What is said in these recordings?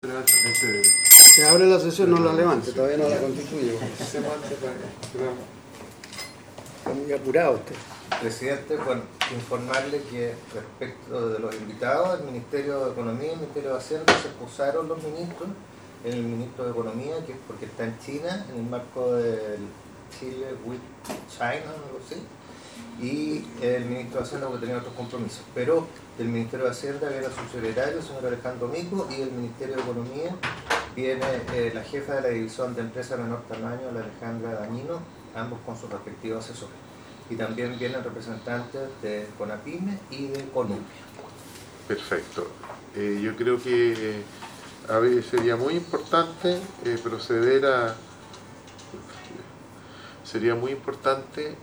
Se abre la sesión, no la levante, todavía no la constituye. Está muy apurado usted. Presidente, bueno, informarle que respecto de los invitados, el Ministerio de Economía y el Ministerio de Hacienda se excusaron los ministros, el ministro de Economía, que es porque está en China, en el marco del Chile with China, algo así, y el ministro de Hacienda porque tenía otros compromisos. Pero del Ministerio de Hacienda viene el subsecretario, el señor Alejandro Mico, y del Ministerio de Economía viene la jefa de la división de empresa de menor tamaño, la Alejandra Dañino, ambos con sus respectivos asesores. Y también vienen representantes de CONAPYME y de CONUPE. Perfecto. Yo creo que a ver, sería muy importante proceder a... Sería muy importante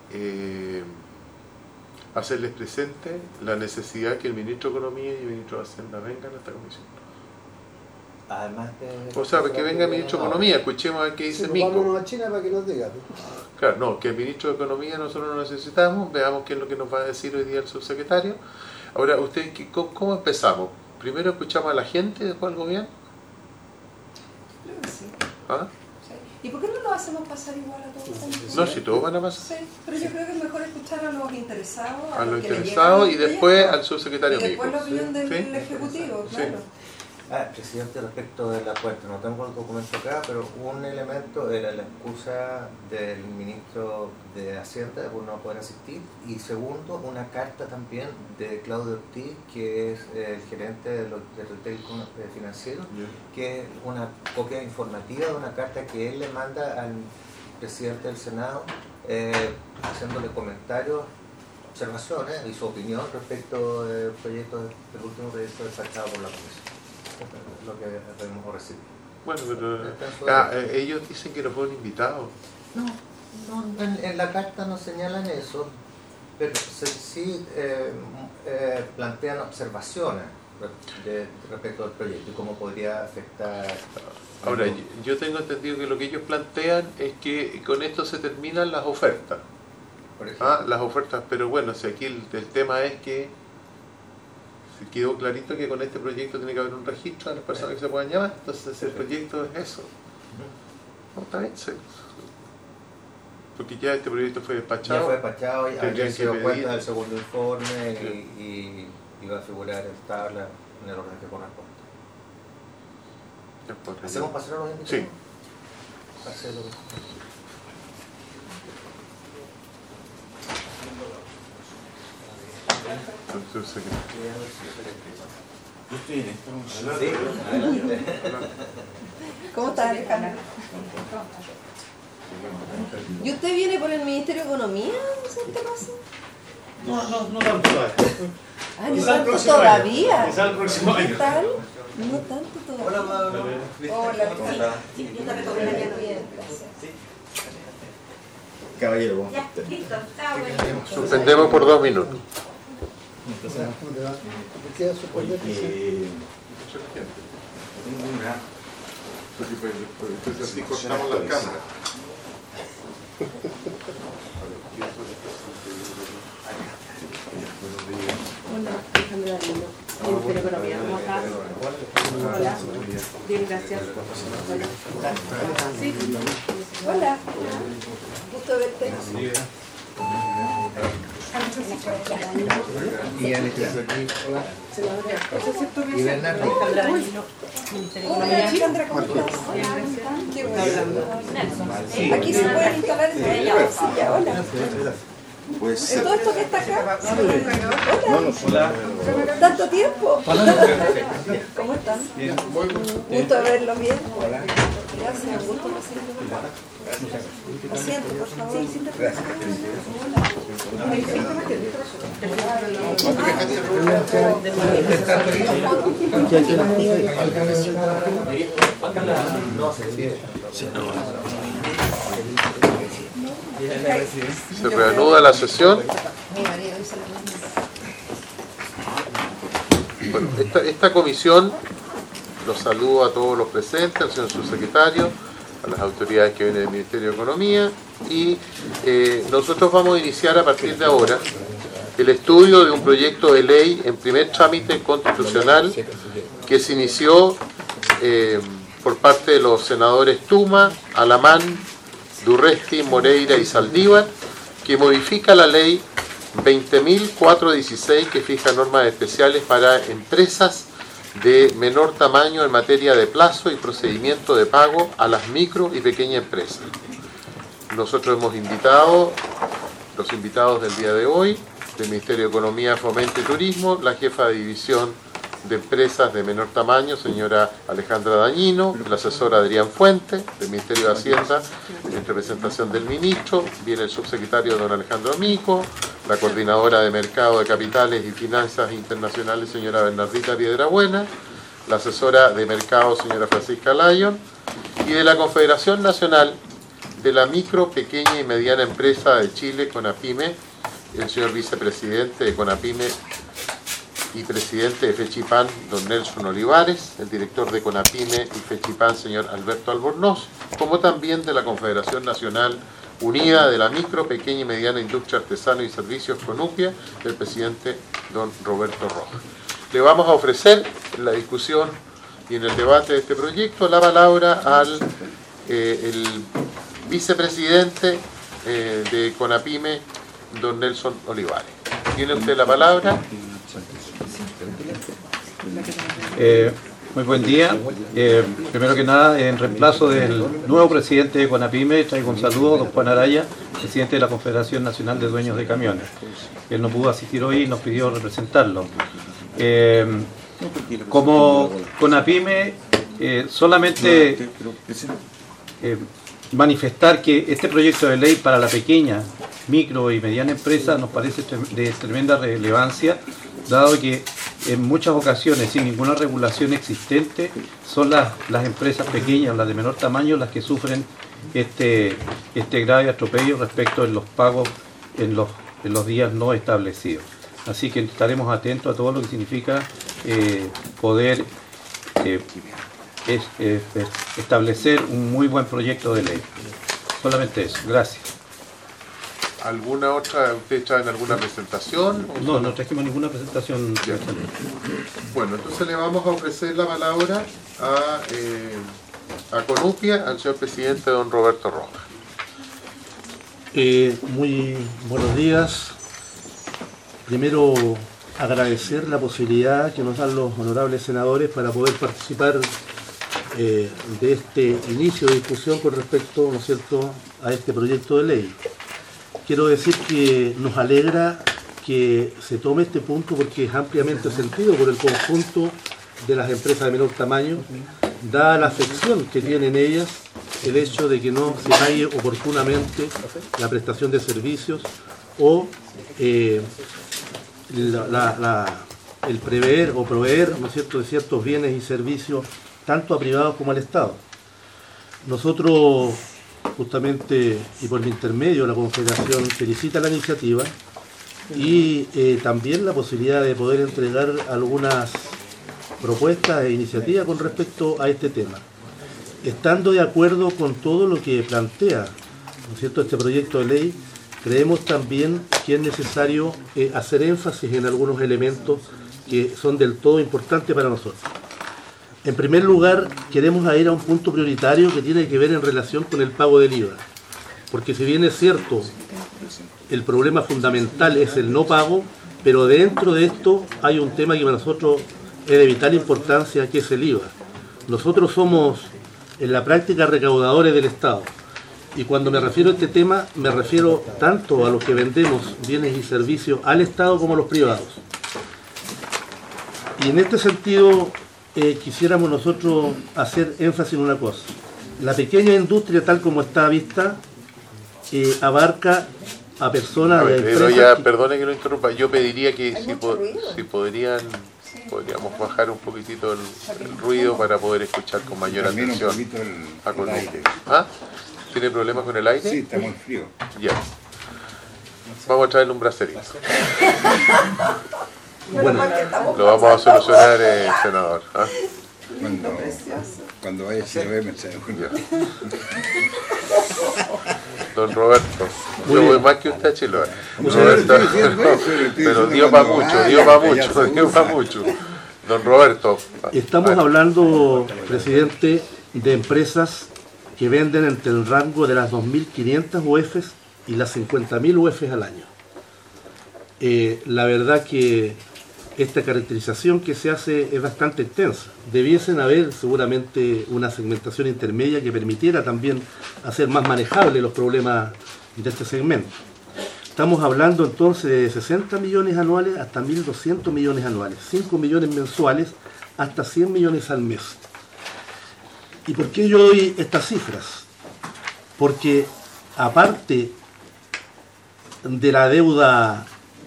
hacerles presente la necesidad que el ministro de Economía y el ministro de Hacienda vengan a esta comisión. Además de... O sea, que venga el ministro de Economía, escuchemos a ver qué dice Sí, Mico. vámonos a China para que nos diga. Claro, no, que el ministro de Economía nosotros lo necesitamos, veamos qué es lo que nos va a decir hoy día el subsecretario. Ahora, ¿ustedes cómo empezamos? ¿Primero escuchamos a la gente y después al gobierno? Creo que sí. ¿Ah? Sí. ¿Y por qué no lo hacemos pasar igual a todos? No, si todos van a pasar. Sí, pero yo creo que es mejor escuchar a los interesados, A los que le interesados y llegan después proyectos, al subsecretario y después Mico. la opinión del ¿Sí? Ejecutivo, Sí. claro. Presidente, respecto de la cuenta, no tengo el documento acá, pero un elemento era la excusa del ministro de Hacienda por no poder asistir, y segundo, una carta también de Claudio Ortiz, que es el gerente de retail financiero, que es una copia informativa de una carta que él le manda al presidente del Senado, haciéndole comentarios, observaciones y su opinión respecto del último proyecto despachado por la Comisión. Lo que debemos recibir. Bueno, pero ellos dicen que no fueron invitados. No, en la carta no señalan eso, pero sí plantean observaciones respecto al proyecto y cómo podría afectar. Ahora, yo tengo entendido que lo que ellos plantean es que con esto se terminan las ofertas. Por ejemplo, Las ofertas, pero bueno, si aquí el tema es que quedó clarito que con este proyecto tiene que haber un registro de las personas que se puedan llamar, entonces el proyecto es eso. No, está bien, sí. Porque ya este proyecto fue despachado. ya fue despachado y Tendrían ayer que se dio pedir. cuenta del segundo informe Sí. y va a figurar el tabla en el orden que corresponde. Ya podría. ¿Hacemos pasar a los invitados? Sí. Hacelo. Entonces, Yo estoy en esto. Sí, adelante. ¿Cómo está, Alejandra? ¿Y usted viene por el Ministerio de Economía, Vicente Paz? No tanto todavía. Ah, no Quizá el tanto próximo año. todavía. Quizá el próximo ¿Qué año. tal? No tanto todavía. Hola, Pablo. Hola, sí, yo también tomé la bien, gracias. Caballero. Ya, listo, está bueno. suspendemos por 2 minutos. ¿Por qué suspender? Tengo una. Entonces así cortamos las cámaras. Hola, Alejandra Dañino, Ministerio de Economía, ¿cómo estás? Hola, bien, gracias. Hola. Sí, Hola. Gusto verte. Y Alejandra aquí. Hola. Y y Bernardo. Alejandra Dañino, Ministerio de Hola, Economía. Alejandra, ¿cómo estás? Bien, gracias. Qué bueno. Aquí se pueden instalar en la silla. Hola. Pues ¿Es todo esto que está acá? Hola. hola. ¿Tanto tiempo? ¿Cómo están? Bien. Gusto de verlo bien. Gracias, gusto de asiento, por favor. Se reanuda la sesión. Mi marido dice lo mismo. Bueno, esta comisión, los saludo a todos los presentes, al señor subsecretario, a las autoridades que vienen del Ministerio de Economía, y nosotros vamos a iniciar a partir de ahora el estudio de un proyecto de ley en primer trámite constitucional que se inició por parte de los senadores Tuma, Alamán, Durresti, Moreira y Saldívar, que modifica la ley 20.416 que fija normas especiales para empresas de menor tamaño en materia de plazo y procedimiento de pago a las micro y pequeñas empresas. Nosotros hemos invitado, los invitados del día de hoy, del Ministerio de Economía, Fomento y Turismo, la jefa de división de empresas de menor tamaño, señora Alejandra Dañino, el asesor Adrián Fuente, del Ministerio de Hacienda, en representación del ministro, viene el subsecretario don Alejandro Mico, la coordinadora de Mercado de Capitales y Finanzas Internacionales, señora Bernardita Piedrabuena, la asesora de Mercado, señora Francisca Lyon, y de la Confederación Nacional de la Micro, Pequeña y Mediana Empresa de Chile, CONAPYME, el señor vicepresidente de CONAPYME y presidente de FECHIPAN, don Nelson Olivares, el director de CONAPYME y FECHIPAN, señor Alberto Albornoz, como también de la Confederación Nacional Unida de la Micro, Pequeña y Mediana Industria, Artesano y Servicios, CONUPIA, el presidente don Roberto Rojas. Le vamos a ofrecer en la discusión y en el debate de este proyecto la palabra al el vicepresidente de CONAPYME, don Nelson Olivares. Tiene usted la palabra. Muy buen día. Primero que nada, en reemplazo del nuevo presidente de CONAPYME, traigo un saludo a don Juan Araya, presidente de la Confederación Nacional de Dueños de Camiones. Él no pudo asistir hoy y nos pidió representarlo. Como CONAPYME, solamente manifestar que este proyecto de ley para la pequeña, micro y mediana empresa nos parece de tremenda relevancia, dado que en muchas ocasiones, sin ninguna regulación existente, son las empresas pequeñas, las de menor tamaño, las que sufren este grave atropello respecto de los pagos en los días no establecidos. Así que estaremos atentos a todo lo que significa poder establecer un muy buen proyecto de ley. Solamente eso. Gracias. ¿Alguna otra? ¿Ustedes traen alguna presentación? No trajimos ninguna presentación. Bueno, entonces le vamos a ofrecer la palabra a CONUPIA, al señor presidente don Roberto Rojas. Muy buenos días. Primero, agradecer la posibilidad que nos dan los honorables senadores para poder participar de este inicio de discusión con respecto, ¿no es cierto?, a este proyecto de ley. Quiero decir que nos alegra que se tome este punto porque es ampliamente sentido por el conjunto de las empresas de menor tamaño, dada la afección que tienen ellas el hecho de que no se pague oportunamente la prestación de servicios o el prever o proveer, ¿no es cierto?, de ciertos bienes y servicios tanto a privados como al Estado. Nosotros, justamente, y por el intermedio de la Confederación, felicita la iniciativa y también la posibilidad de poder entregar algunas propuestas e iniciativas con respecto a este tema. Estando de acuerdo con todo lo que plantea, ¿no es cierto?, este proyecto de ley, creemos también que es necesario hacer énfasis en algunos elementos que son del todo importantes para nosotros. En primer lugar, queremos ir a un punto prioritario que tiene que ver en relación con el pago del IVA. Porque si bien es cierto, el problema fundamental es el no pago, pero dentro de esto hay un tema que para nosotros es de vital importancia, que es el IVA. Nosotros somos, en la práctica, recaudadores del Estado. Y cuando me refiero a este tema, me refiero tanto a los que vendemos bienes y servicios al Estado como a los privados. Y en este sentido, quisiéramos nosotros hacer énfasis en una cosa. La pequeña industria, tal como está vista, abarca a personas de empresas... Pero ya, perdone que lo interrumpa, yo pediría que si podríamos bajar un poquitito el ruido para poder escuchar con mayor atención a CONUPIA. ¿Ah? ¿Tiene problemas con el aire? Sí, está muy frío. Ya. Vamos a traerle un bracerito. Bueno, lo vamos a solucionar, senador. ¿Ah? Cuando vaya a Chiloé me trae uno. Don Roberto, yo voy más que usted a Chiloé. Roberto, pero dio para mucho, dio para mucho. Don Roberto. Estamos hablando, presidente, de empresas que venden entre el rango de las 2.500 UFs y las 50.000 UFs al año. La verdad que esta caracterización que se hace es bastante extensa. Debiesen haber seguramente una segmentación intermedia que permitiera también hacer más manejables los problemas de este segmento. Estamos hablando entonces de 60 millones anuales hasta 1.200 millones anuales, 5 millones mensuales hasta 100 millones al mes. ¿Y por qué yo doy estas cifras? Porque aparte de la deuda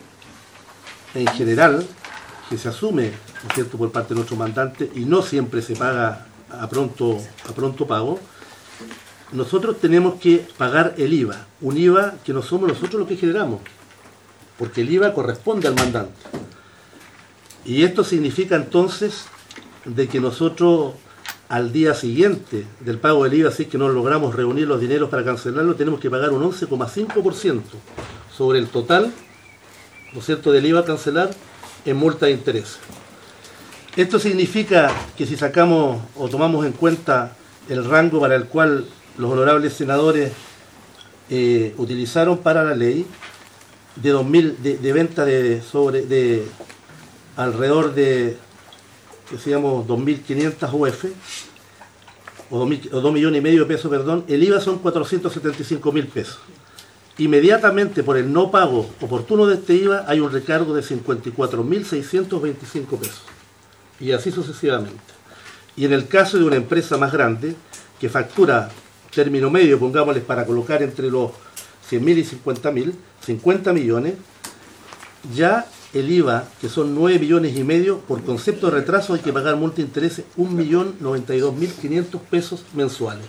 en general que se asume, ¿no es cierto?, por parte de nuestro mandante y no siempre se paga a pronto pago, nosotros tenemos que pagar el IVA, un IVA que no somos nosotros los que generamos, porque el IVA corresponde al mandante. Y esto significa entonces de que nosotros al día siguiente del pago del IVA, si es que no logramos reunir los dineros para cancelarlo, tenemos que pagar un 11,5% sobre el total, ¿no es cierto?, del IVA a cancelar en multa de interés. Esto significa que si sacamos o tomamos en cuenta el rango para el cual los honorables senadores utilizaron para la ley, de venta de alrededor de, decíamos, 2.500 UF, o 2,5 millones de pesos, perdón, el IVA son 475.000 pesos. Inmediatamente por el no pago oportuno de este IVA hay un recargo de 54.625 pesos. Y así sucesivamente. Y en el caso de una empresa más grande, que factura término medio, pongámosles para colocar entre los 100.000 y 50.000, 50 millones, ya el IVA, que son 9,5 millones, por concepto de retraso hay que pagar multa de intereses 1.092.500 pesos mensuales.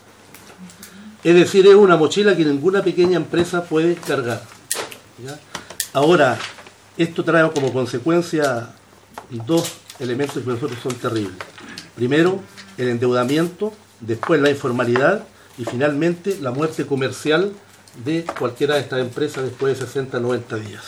Es decir, es una mochila que ninguna pequeña empresa puede cargar, ¿ya? Ahora, esto trae como consecuencia dos elementos que para nosotros son terribles. Primero, el endeudamiento, después la informalidad y finalmente la muerte comercial de cualquiera de estas empresas después de 60, 90 días.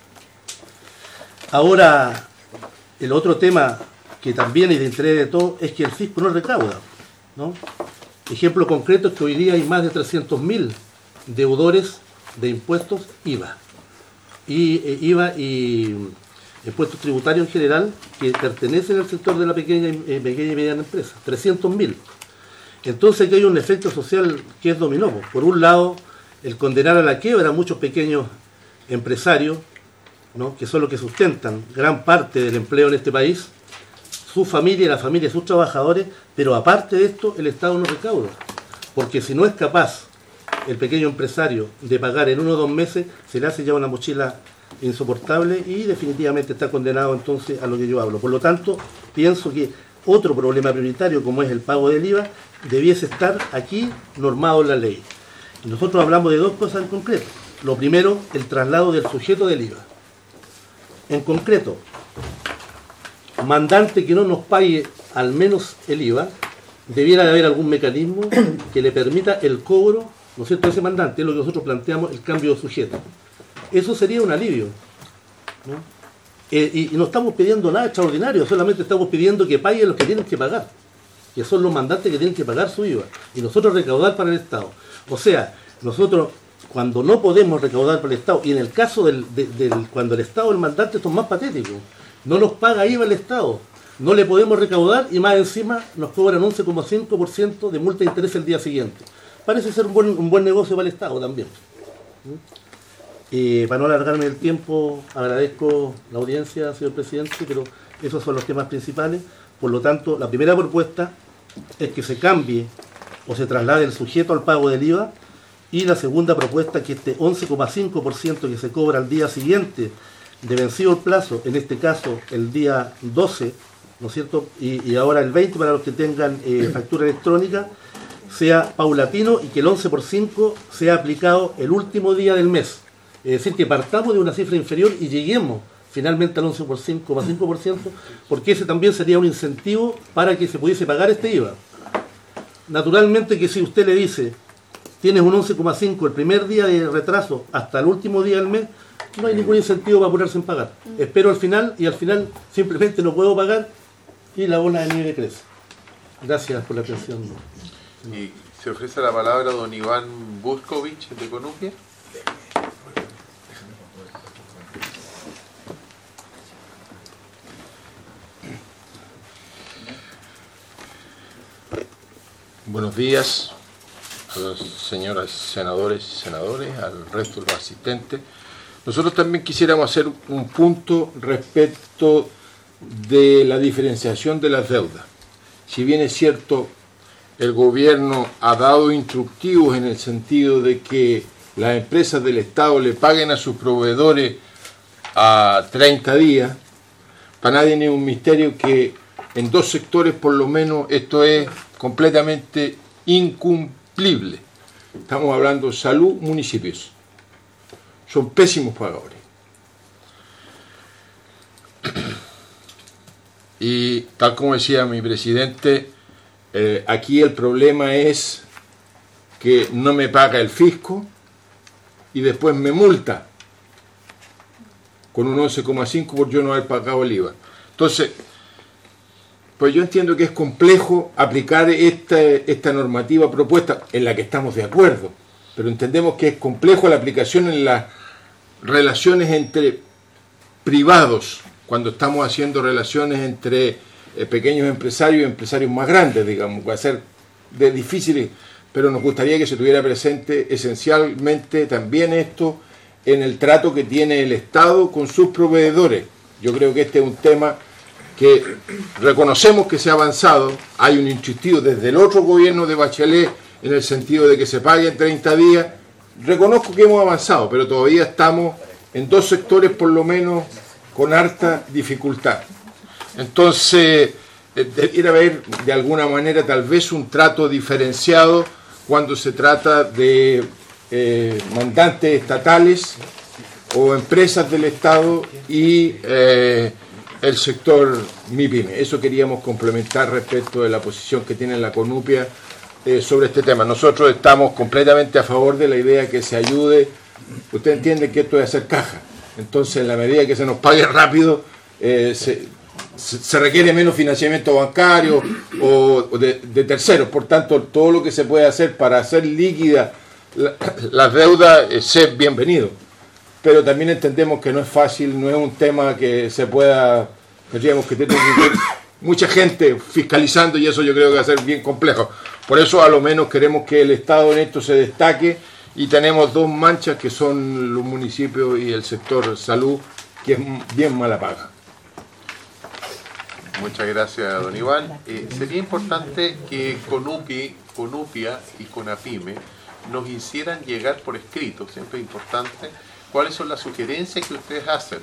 Ahora, el otro tema que también es de interés de todos es que el fisco no recauda, ¿no? Ejemplo concreto es que hoy día hay más de 300.000 deudores de impuestos IVA. IVA y impuestos tributarios en general que pertenecen al sector de la pequeña y mediana empresa. 300.000. Entonces aquí hay un efecto social que es dominó. Por un lado, el condenar a la quiebra a muchos pequeños empresarios, ¿no?, que son los que sustentan gran parte del empleo en este país, su familia y la familia de sus trabajadores, pero aparte de esto, el Estado no recauda. Porque si no es capaz el pequeño empresario de pagar en 1 o 2 meses, se le hace ya una mochila insoportable y definitivamente está condenado entonces a lo que yo hablo. Por lo tanto, pienso que otro problema prioritario, como es el pago del IVA, debiese estar aquí normado en la ley. Y nosotros hablamos de dos cosas en concreto. Lo primero, el traslado del sujeto del IVA. En concreto, mandante que no nos pague al menos el IVA, debiera de haber algún mecanismo que le permita el cobro, ¿no es cierto?, de ese mandante. Es lo que nosotros planteamos, el cambio de sujeto. Eso sería un alivio, ¿no? Y no estamos pidiendo nada extraordinario, solamente estamos pidiendo que paguen los que tienen que pagar, que son los mandantes que tienen que pagar su IVA, y nosotros recaudar para el Estado. O sea, nosotros cuando no podemos recaudar para el Estado, y en el caso cuando el Estado es el mandante, esto es más patético, no nos paga IVA el Estado, no le podemos recaudar y más encima nos cobran 11,5% de multa de interés el día siguiente. Parece ser un buen negocio para el Estado también. Para no alargarme el tiempo, agradezco la audiencia, señor presidente, pero esos son los temas principales. Por lo tanto, la primera propuesta es que se cambie o se traslade el sujeto al pago del IVA, y la segunda propuesta que este 11,5% que se cobra al día siguiente de vencido el plazo, en este caso el día 12, ¿no es cierto?, y ahora el 20 para los que tengan factura electrónica, sea paulatino y que el 11% sea aplicado el último día del mes. Es decir, que partamos de una cifra inferior y lleguemos finalmente al 11,5%, porque ese también sería un incentivo para que se pudiese pagar este IVA. Naturalmente que si usted le dice, tienes un 11,5 el primer día de retraso hasta el último día del mes, no hay ningún incentivo para apurarse en pagar. Espero al final y al final simplemente no puedo pagar y la bola de nieve crece. Gracias por la atención. Y se ofrece la palabra a don Iván Buscovich de Conupia. Buenos días a las señoras senadores y senadores, al resto de los asistentes. Nosotros también quisiéramos hacer un punto respecto de la diferenciación de las deudas. Si bien es cierto, el gobierno ha dado instructivos en el sentido de que las empresas del Estado le paguen a sus proveedores a 30 días, para nadie es un misterio que en dos sectores por lo menos esto es completamente incumplible. Estamos hablando de salud, municipios. Son pésimos pagadores. Y tal como decía mi presidente, aquí el problema es que no me paga el fisco y después me multa con un 11,5 por yo no haber pagado el IVA. Entonces, pues yo entiendo que es complejo aplicar esta normativa propuesta, en la que estamos de acuerdo, pero entendemos que es complejo la aplicación en las relaciones entre privados, cuando estamos haciendo relaciones entre pequeños empresarios y empresarios más grandes, digamos, va a ser difícil, pero nos gustaría que se tuviera presente esencialmente también esto en el trato que tiene el Estado con sus proveedores. Yo creo que este es un tema que reconocemos que se ha avanzado, hay un instructivo desde el otro gobierno de Bachelet en el sentido de que se pague en 30 días, reconozco que hemos avanzado, pero todavía estamos en dos sectores por lo menos con harta dificultad. Entonces, debiera haber de alguna manera tal vez un trato diferenciado cuando se trata de mandantes estatales o empresas del Estado y el sector MIPYME. Eso queríamos complementar respecto de la posición que tiene la Conupia sobre este tema. Nosotros estamos completamente a favor de la idea que se ayude. Usted entiende que esto es hacer caja. Entonces, en la medida que se nos pague rápido, se requiere menos financiamiento bancario o de terceros. Por tanto, todo lo que se puede hacer para hacer líquida las deudas es bienvenido. Pero también entendemos que no es fácil, no es un tema que se pueda, tendríamos que tener mucha gente fiscalizando y eso yo creo que va a ser bien complejo. Por eso a lo menos queremos que el Estado en esto se destaque y tenemos dos manchas que son los municipios y el sector salud, que es bien mala paga. Muchas gracias, don Iván. Sería importante que Conupia y Conapime nos hicieran llegar por escrito, siempre es importante, cuáles son las sugerencias que ustedes hacen.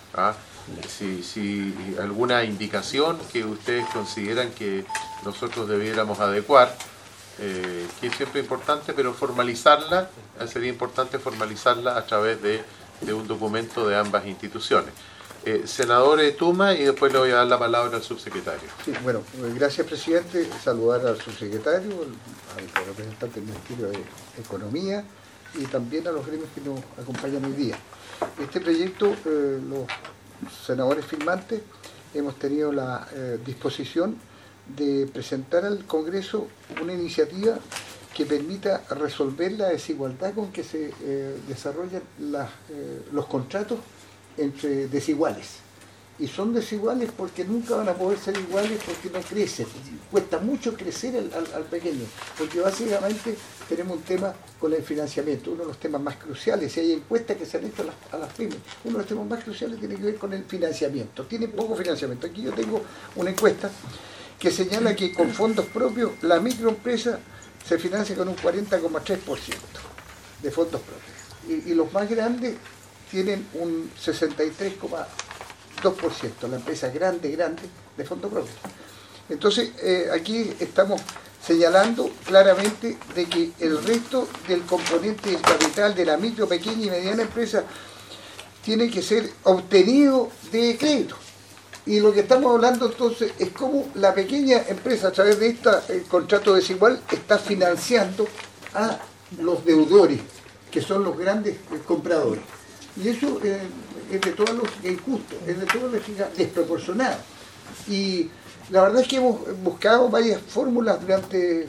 Si alguna indicación que ustedes consideran que nosotros debiéramos adecuar, que es siempre importante, pero formalizarla, sería importante formalizarla a través de un documento de ambas instituciones. Senador Tuma, y después le voy a dar la palabra al subsecretario. Sí, bueno, gracias, presidente. Saludar al subsecretario, al representante del Ministerio de Economía y también a los gremios que nos acompañan hoy día. Este proyecto, los senadores firmantes, hemos tenido la disposición de presentar al Congreso una iniciativa que permita resolver la desigualdad con que se desarrollan los contratos entre desiguales. Y son desiguales porque nunca van a poder ser iguales porque no crecen. Cuesta mucho crecer al pequeño, porque básicamente tenemos un tema con el financiamiento, uno de los temas más cruciales. Si hay encuestas que se han hecho a las pymes, uno de los temas más cruciales tiene que ver con el financiamiento. Tiene poco financiamiento. Aquí yo tengo una encuesta que señala que con fondos propios la microempresa se financia con un 40,3% de fondos propios. Y los más grandes tienen un 63,2%, la empresa grande de fondos propios. Entonces, aquí estamos señalando claramente de que el resto del componente del capital de la micro, pequeña y mediana empresa tiene que ser obtenido de crédito. Y lo que estamos hablando entonces es cómo la pequeña empresa, a través de este contrato desigual, está financiando a los deudores, que son los grandes compradores. Y eso es de toda lógica injusto, es de toda lógica desproporcionado. Y la verdad es que hemos buscado varias fórmulas durante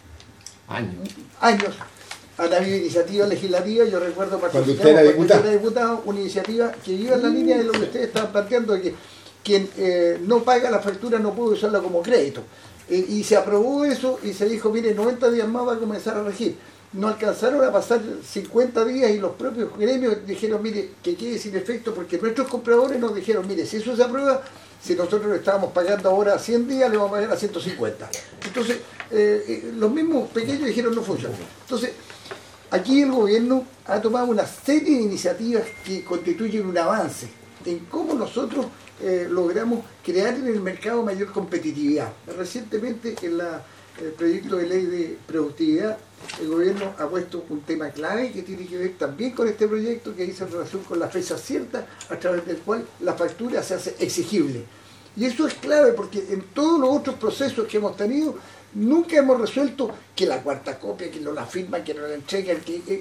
años. Han habido iniciativas legislativas, yo recuerdo cuando usted era diputado, una iniciativa que iba en la línea de lo que ustedes estaban planteando, de que quien no paga la factura no puede usarla como crédito. Y se aprobó eso y se dijo, mire, 90 días más va a comenzar a regir. No alcanzaron a pasar 50 días y los propios gremios dijeron, mire, que quede sin efecto, porque nuestros compradores nos dijeron, mire, si eso se aprueba, si nosotros le estábamos pagando ahora 100 días, le vamos a pagar a 150. Entonces, los mismos pequeños dijeron, no funciona. Entonces, aquí el gobierno ha tomado una serie de iniciativas que constituyen un avance en cómo nosotros logramos crear en el mercado mayor competitividad. Recientemente, en el proyecto de ley de productividad, el gobierno ha puesto un tema clave que tiene que ver también con este proyecto, que dice en relación con la fecha cierta, a través del cual la factura se hace exigible. Y eso es clave porque en todos los otros procesos que hemos tenido, nunca hemos resuelto que la cuarta copia, que no la firman, que no la entregan,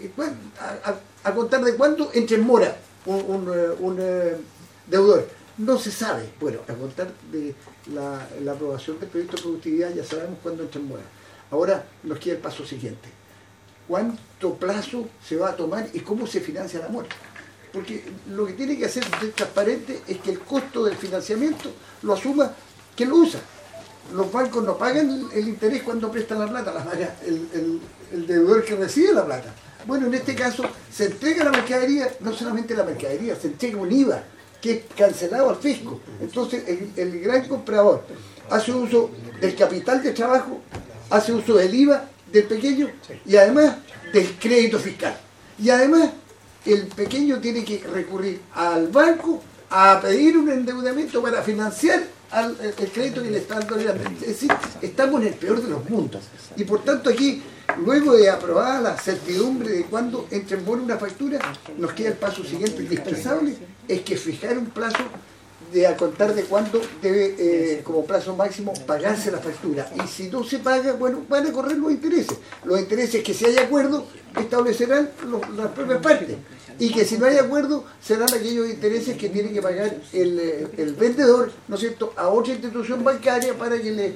a contar de cuándo entra en mora un deudor. No se sabe. Bueno, a contar de la aprobación del proyecto de productividad ya sabemos cuándo entra en mora. Ahora nos queda el paso siguiente. ¿Cuánto plazo se va a tomar y cómo se financia la mora? Porque lo que tiene que hacer ser transparente es que el costo del financiamiento lo asuma quien lo usa. Los bancos no pagan el interés cuando prestan la plata, la paga el deudor que recibe la plata. Bueno, en este caso se entrega la mercadería, no solamente la mercadería, se entrega un IVA que es cancelado al fisco. Entonces el gran comprador hace uso del capital de trabajo, hace uso del IVA del pequeño y además del crédito fiscal. Y además el pequeño tiene que recurrir al banco a pedir un endeudamiento para financiar el crédito que le está dando el grande. Es decir, estamos en el peor de los mundos. Y por tanto aquí, luego de aprobada la certidumbre de cuándo entra en mora una factura, nos queda el paso siguiente indispensable, es que fijar un plazo de a contar de cuándo debe, como plazo máximo, pagarse la factura. Y si no se paga, bueno, van a correr los intereses. Los intereses que si hay acuerdo establecerán las propias partes. Y que si no hay acuerdo, serán aquellos intereses que tiene que pagar el vendedor, ¿no es cierto?, a otra institución bancaria para que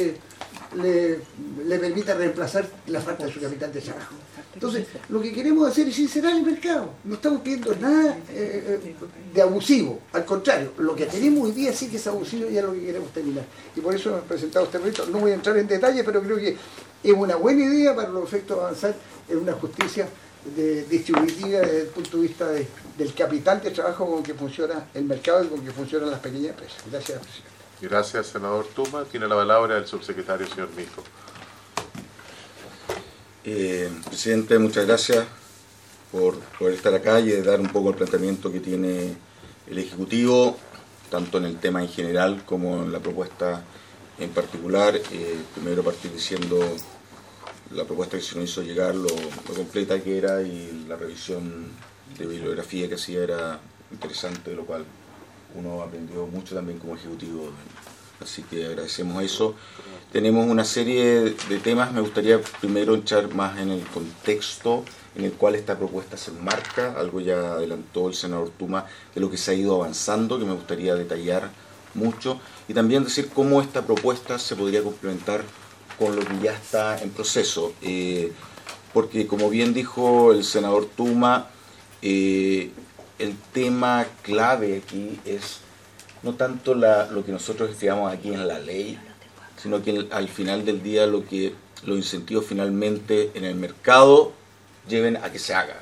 le permita reemplazar la falta de su capital de trabajo. Entonces, lo que queremos hacer es sincerar el mercado. No estamos pidiendo nada de abusivo. Al contrario, lo que tenemos hoy día sí que es abusivo y es lo que queremos terminar. Y por eso hemos presentado este proyecto. No voy a entrar en detalle, pero creo que es una buena idea para los efectos de avanzar en una justicia distributiva desde el punto de vista del capital de trabajo con que funciona el mercado y con que funcionan las pequeñas empresas. Gracias, presidente. Gracias, senador Tuma. Tiene la palabra el subsecretario, señor Mico. Presidente, muchas gracias por poder estar acá y de dar un poco el planteamiento que tiene el Ejecutivo, tanto en el tema en general como en la propuesta en particular. Primero partir diciendo la propuesta que se nos hizo llegar, lo completa que era, y la revisión de bibliografía que hacía era interesante, de lo cual uno aprendió mucho también como Ejecutivo. Así que agradecemos eso. Tenemos una serie de temas. Me gustaría primero entrar más en el contexto en el cual esta propuesta se enmarca. Algo ya adelantó el senador Tuma de lo que se ha ido avanzando, que me gustaría detallar mucho. Y también decir cómo esta propuesta se podría complementar con lo que ya está en proceso. Porque como bien dijo el senador Tuma, el tema clave aquí es no tanto lo que nosotros estudiamos aquí en la ley, sino que al final del día los incentivos finalmente en el mercado lleven a que se haga.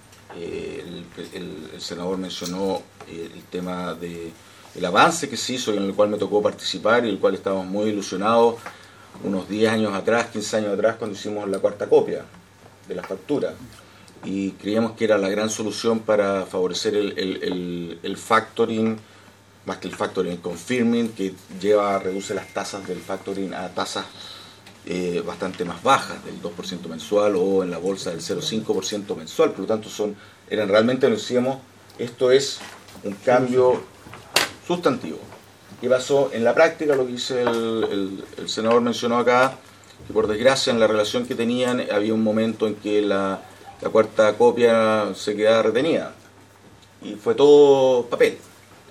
El senador mencionó el tema del avance que se hizo, en el cual me tocó participar y el cual estábamos muy ilusionados unos 10 años atrás, 15 años atrás, cuando hicimos la cuarta copia de la factura. Y creíamos que era la gran solución para favorecer el factoring, más que el factoring, el confirming, que reduce las tasas del factoring a tasas bastante más bajas, del 2% mensual, o en la bolsa del 0,5% mensual. Por lo tanto, realmente nos decíamos, esto es un cambio sustantivo. ¿Qué pasó en la práctica? Lo que dice el senador mencionó acá, que por desgracia en la relación que tenían había un momento en que la cuarta copia se quedaba retenida. y fue todo papel.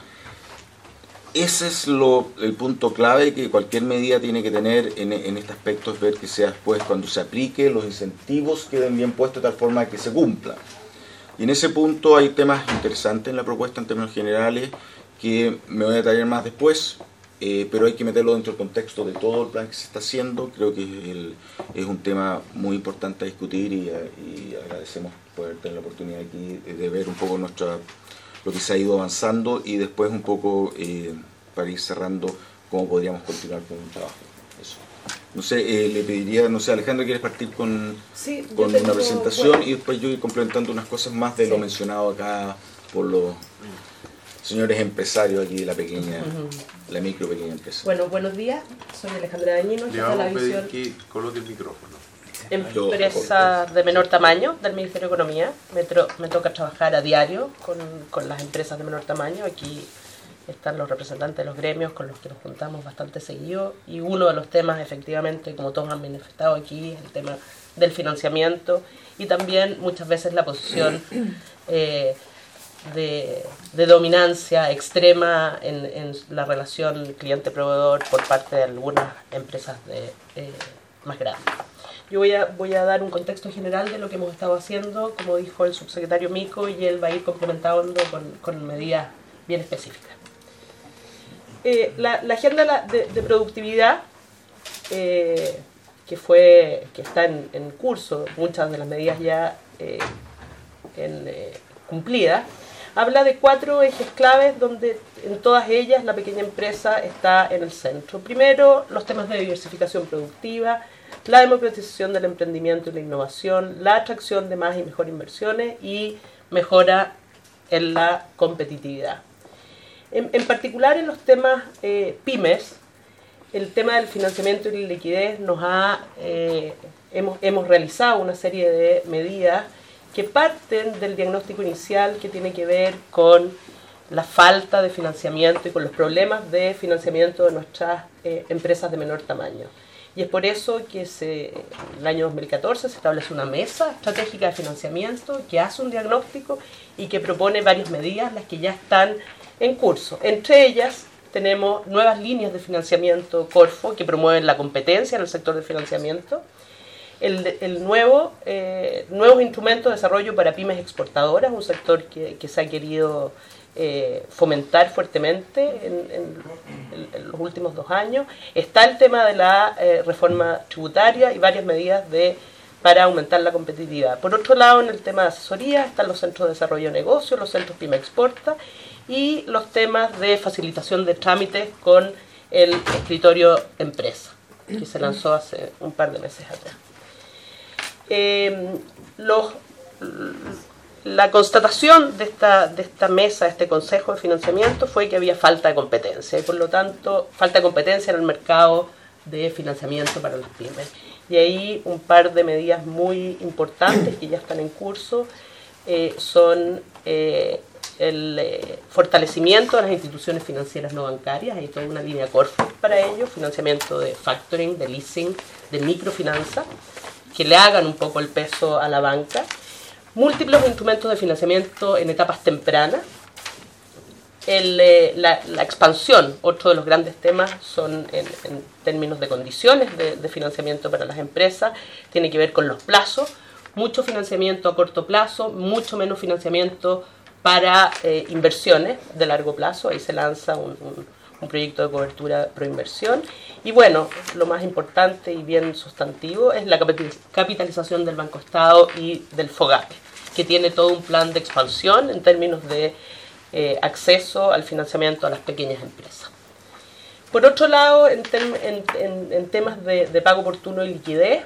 Ese es el punto clave que cualquier medida tiene que tener en este aspecto, es ver que sea después cuando se aplique los incentivos queden bien puestos de tal forma que se cumpla. Y en ese punto hay temas interesantes en la propuesta en términos generales que me voy a detallar más después, pero hay que meterlo dentro del contexto de todo el plan que se está haciendo. Creo que es un tema muy importante a discutir y agradecemos poder tener la oportunidad aquí de ver un poco lo que se ha ido avanzando y después un poco para ir cerrando cómo podríamos continuar con el trabajo. Eso. No sé, le pediría, no sé, Alejandro, ¿quieres partir con una presentación y después yo ir complementando unas cosas más de lo mencionado acá por los señores empresarios aquí de la pequeña, la micro pequeña empresa? Bueno, buenos días, soy Alejandra Dañino, le vamos a pedir que coloque el micrófono. Empresa de menor tamaño del Ministerio de Economía. Me toca trabajar a diario con las empresas de menor tamaño. Aquí están los representantes de los gremios con los que nos juntamos bastante seguido, y uno de los temas, efectivamente, como todos han manifestado aquí, es el tema del financiamiento y también muchas veces la posición de dominancia extrema en la relación cliente-proveedor por parte de algunas empresas más grandes. Yo voy a dar un contexto general de lo que hemos estado haciendo, como dijo el subsecretario Mico, y él va a ir complementando con medidas bien específicas. La agenda de productividad que está en curso, muchas de las medidas ya cumplidas, habla de 4 ejes claves donde en todas ellas la pequeña empresa está en el centro. Primero, los temas de diversificación productiva, la democratización del emprendimiento y la innovación, la atracción de más y mejor inversiones y mejora en la competitividad. En particular en los temas pymes, el tema del financiamiento y la liquidez hemos realizado una serie de medidas que parten del diagnóstico inicial que tiene que ver con la falta de financiamiento y con los problemas de financiamiento de nuestras empresas de menor tamaño. Y es por eso que en el año 2014 se establece una mesa estratégica de financiamiento que hace un diagnóstico y que propone varias medidas, las que ya están en curso. Entre ellas tenemos nuevas líneas de financiamiento Corfo que promueven la competencia en el sector de financiamiento, nuevos instrumentos de desarrollo para pymes exportadoras, un sector que se ha querido fomentar fuertemente en los últimos 2 años. Está el tema de la reforma tributaria y varias medidas para aumentar la competitividad. Por otro lado, en el tema de asesoría están los centros de desarrollo de negocios, los centros Pyme Exporta y los temas de facilitación de trámites con el escritorio empresa, que se lanzó hace un par de meses atrás. La constatación de esta mesa, de este Consejo de Financiamiento, fue que había falta de competencia y por lo tanto falta de competencia en el mercado de financiamiento para las pymes. Y ahí un par de medidas muy importantes que ya están en curso son el fortalecimiento de las instituciones financieras no bancarias. Hay toda una línea Corfo para ello, financiamiento de factoring, de leasing, de microfinanza, que le hagan un poco el peso a la banca. Múltiples instrumentos de financiamiento en etapas tempranas. La expansión, otro de los grandes temas, son en términos de condiciones de financiamiento para las empresas, tiene que ver con los plazos, mucho financiamiento a corto plazo, mucho menos financiamiento para inversiones de largo plazo. Ahí se lanza un proyecto de cobertura proinversión. Y bueno, lo más importante y bien sustantivo es la capitalización del Banco Estado y del FOGAPE, que tiene todo un plan de expansión en términos de acceso al financiamiento a las pequeñas empresas. Por otro lado, en temas de pago oportuno y liquidez,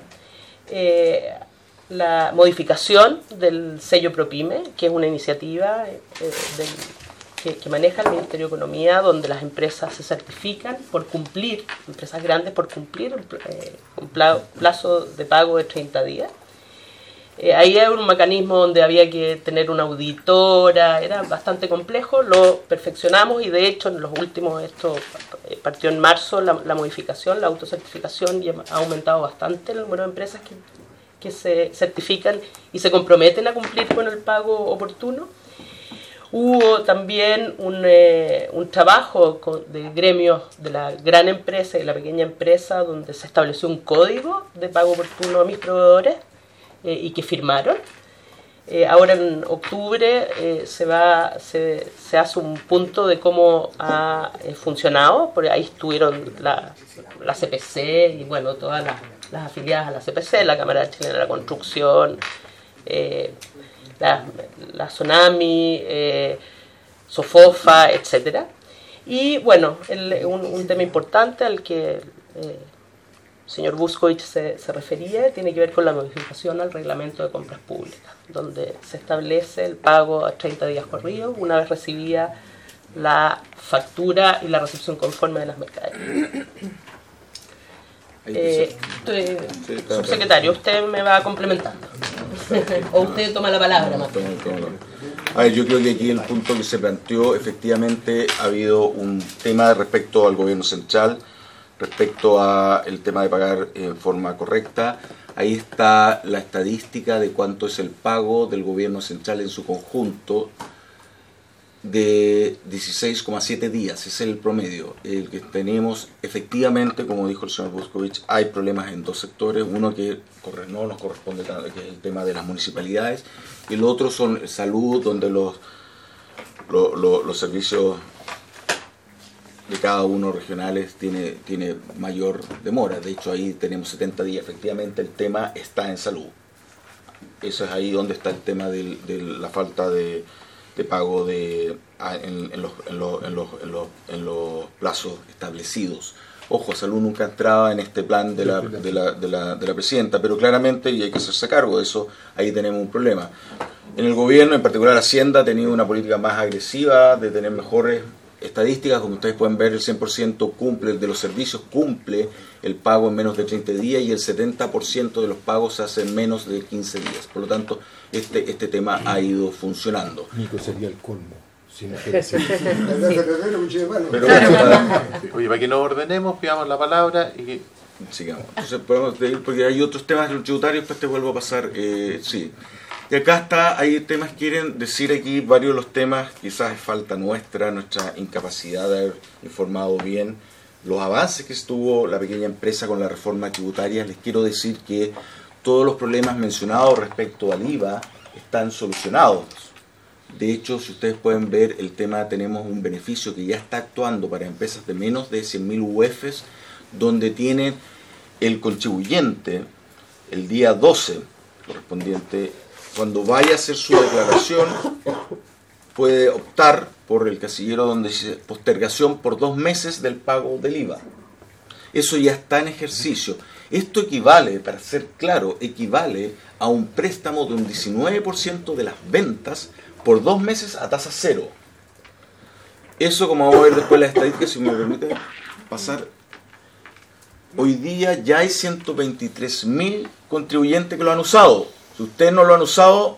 la modificación del sello ProPyme, que es una iniciativa que maneja el Ministerio de Economía, donde las empresas se certifican por cumplir, empresas grandes por cumplir un plazo de pago de 30 días. Ahí hay un mecanismo donde había que tener una auditora, era bastante complejo, lo perfeccionamos y de hecho en los últimos, esto partió en marzo la modificación, la autocertificación, y ha aumentado bastante el número de empresas que se certifican y se comprometen a cumplir con el pago oportuno. Hubo también un trabajo de gremios de la gran empresa y la pequeña empresa donde se estableció un código de pago oportuno a mis proveedores y que firmaron. Ahora en octubre se hace un punto de cómo ha funcionado, porque ahí estuvieron la CPC y bueno, todas las afiliadas a la CPC, la Cámara Chilena de la Construcción, la Tsunami, Sofofa, etcétera. Y bueno, un tema importante al que señor Vuskovic se refería tiene que ver con la modificación al reglamento de compras públicas, donde se establece el pago a 30 días corridos una vez recibida la factura y la recepción conforme de las mercaderías. Subsecretario, usted me va complementando. O usted toma la palabra, Mateo. A ver, yo creo que aquí el punto que se planteó, efectivamente ha habido un tema respecto al gobierno central, respecto al tema de pagar en forma correcta. Ahí está la estadística de cuánto es el pago del gobierno central en su conjunto, de 16,7 días, ese es el promedio. El que tenemos, efectivamente, como dijo el señor Vuskovic, hay problemas en dos sectores, uno que no nos corresponde tanto, que es el tema de las municipalidades, y el otro son salud, donde los servicios de cada uno regionales tiene mayor demora. De hecho, ahí tenemos 70 días, efectivamente el tema está en salud. Eso es ahí donde está el tema de la falta de pago en los plazos establecidos. Ojo, salud nunca entraba en este plan de la presidenta, pero claramente, y hay que hacerse cargo de eso, ahí tenemos un problema. En el gobierno, en particular Hacienda, ha tenido una política más agresiva de tener mejores estadísticas. Como ustedes pueden ver, el 100% cumple, de los servicios cumple el pago en menos de 30 días y el 70% de los pagos se hace en menos de 15 días. Por lo tanto, este tema ha ido funcionando. Nico, sería el colmo. Pero, oye, para que nos ordenemos, pidamos la palabra y que... Sigamos. Entonces podemos ir, porque hay otros temas tributarios, pues te vuelvo a pasar. Sí. Y acá está, hay temas, quieren decir aquí varios de los temas, quizás es falta nuestra incapacidad de haber informado bien los avances que estuvo la pequeña empresa con la reforma tributaria. Les quiero decir que todos los problemas mencionados respecto al IVA están solucionados. De hecho, si ustedes pueden ver el tema, tenemos un beneficio que ya está actuando para empresas de menos de 100.000 UFs, donde tienen el contribuyente el día 12 correspondiente, cuando vaya a hacer su declaración, puede optar por el casillero donde dice postergación por 2 meses del pago del IVA. Eso ya está en ejercicio. Esto equivale, para ser claro, equivale a un préstamo de un 19% de las ventas por 2 meses a tasa cero. Eso, como vamos a ver después la estadística, si me permite pasar, hoy día ya hay 123.000 contribuyentes que lo han usado. Si ustedes no lo han usado,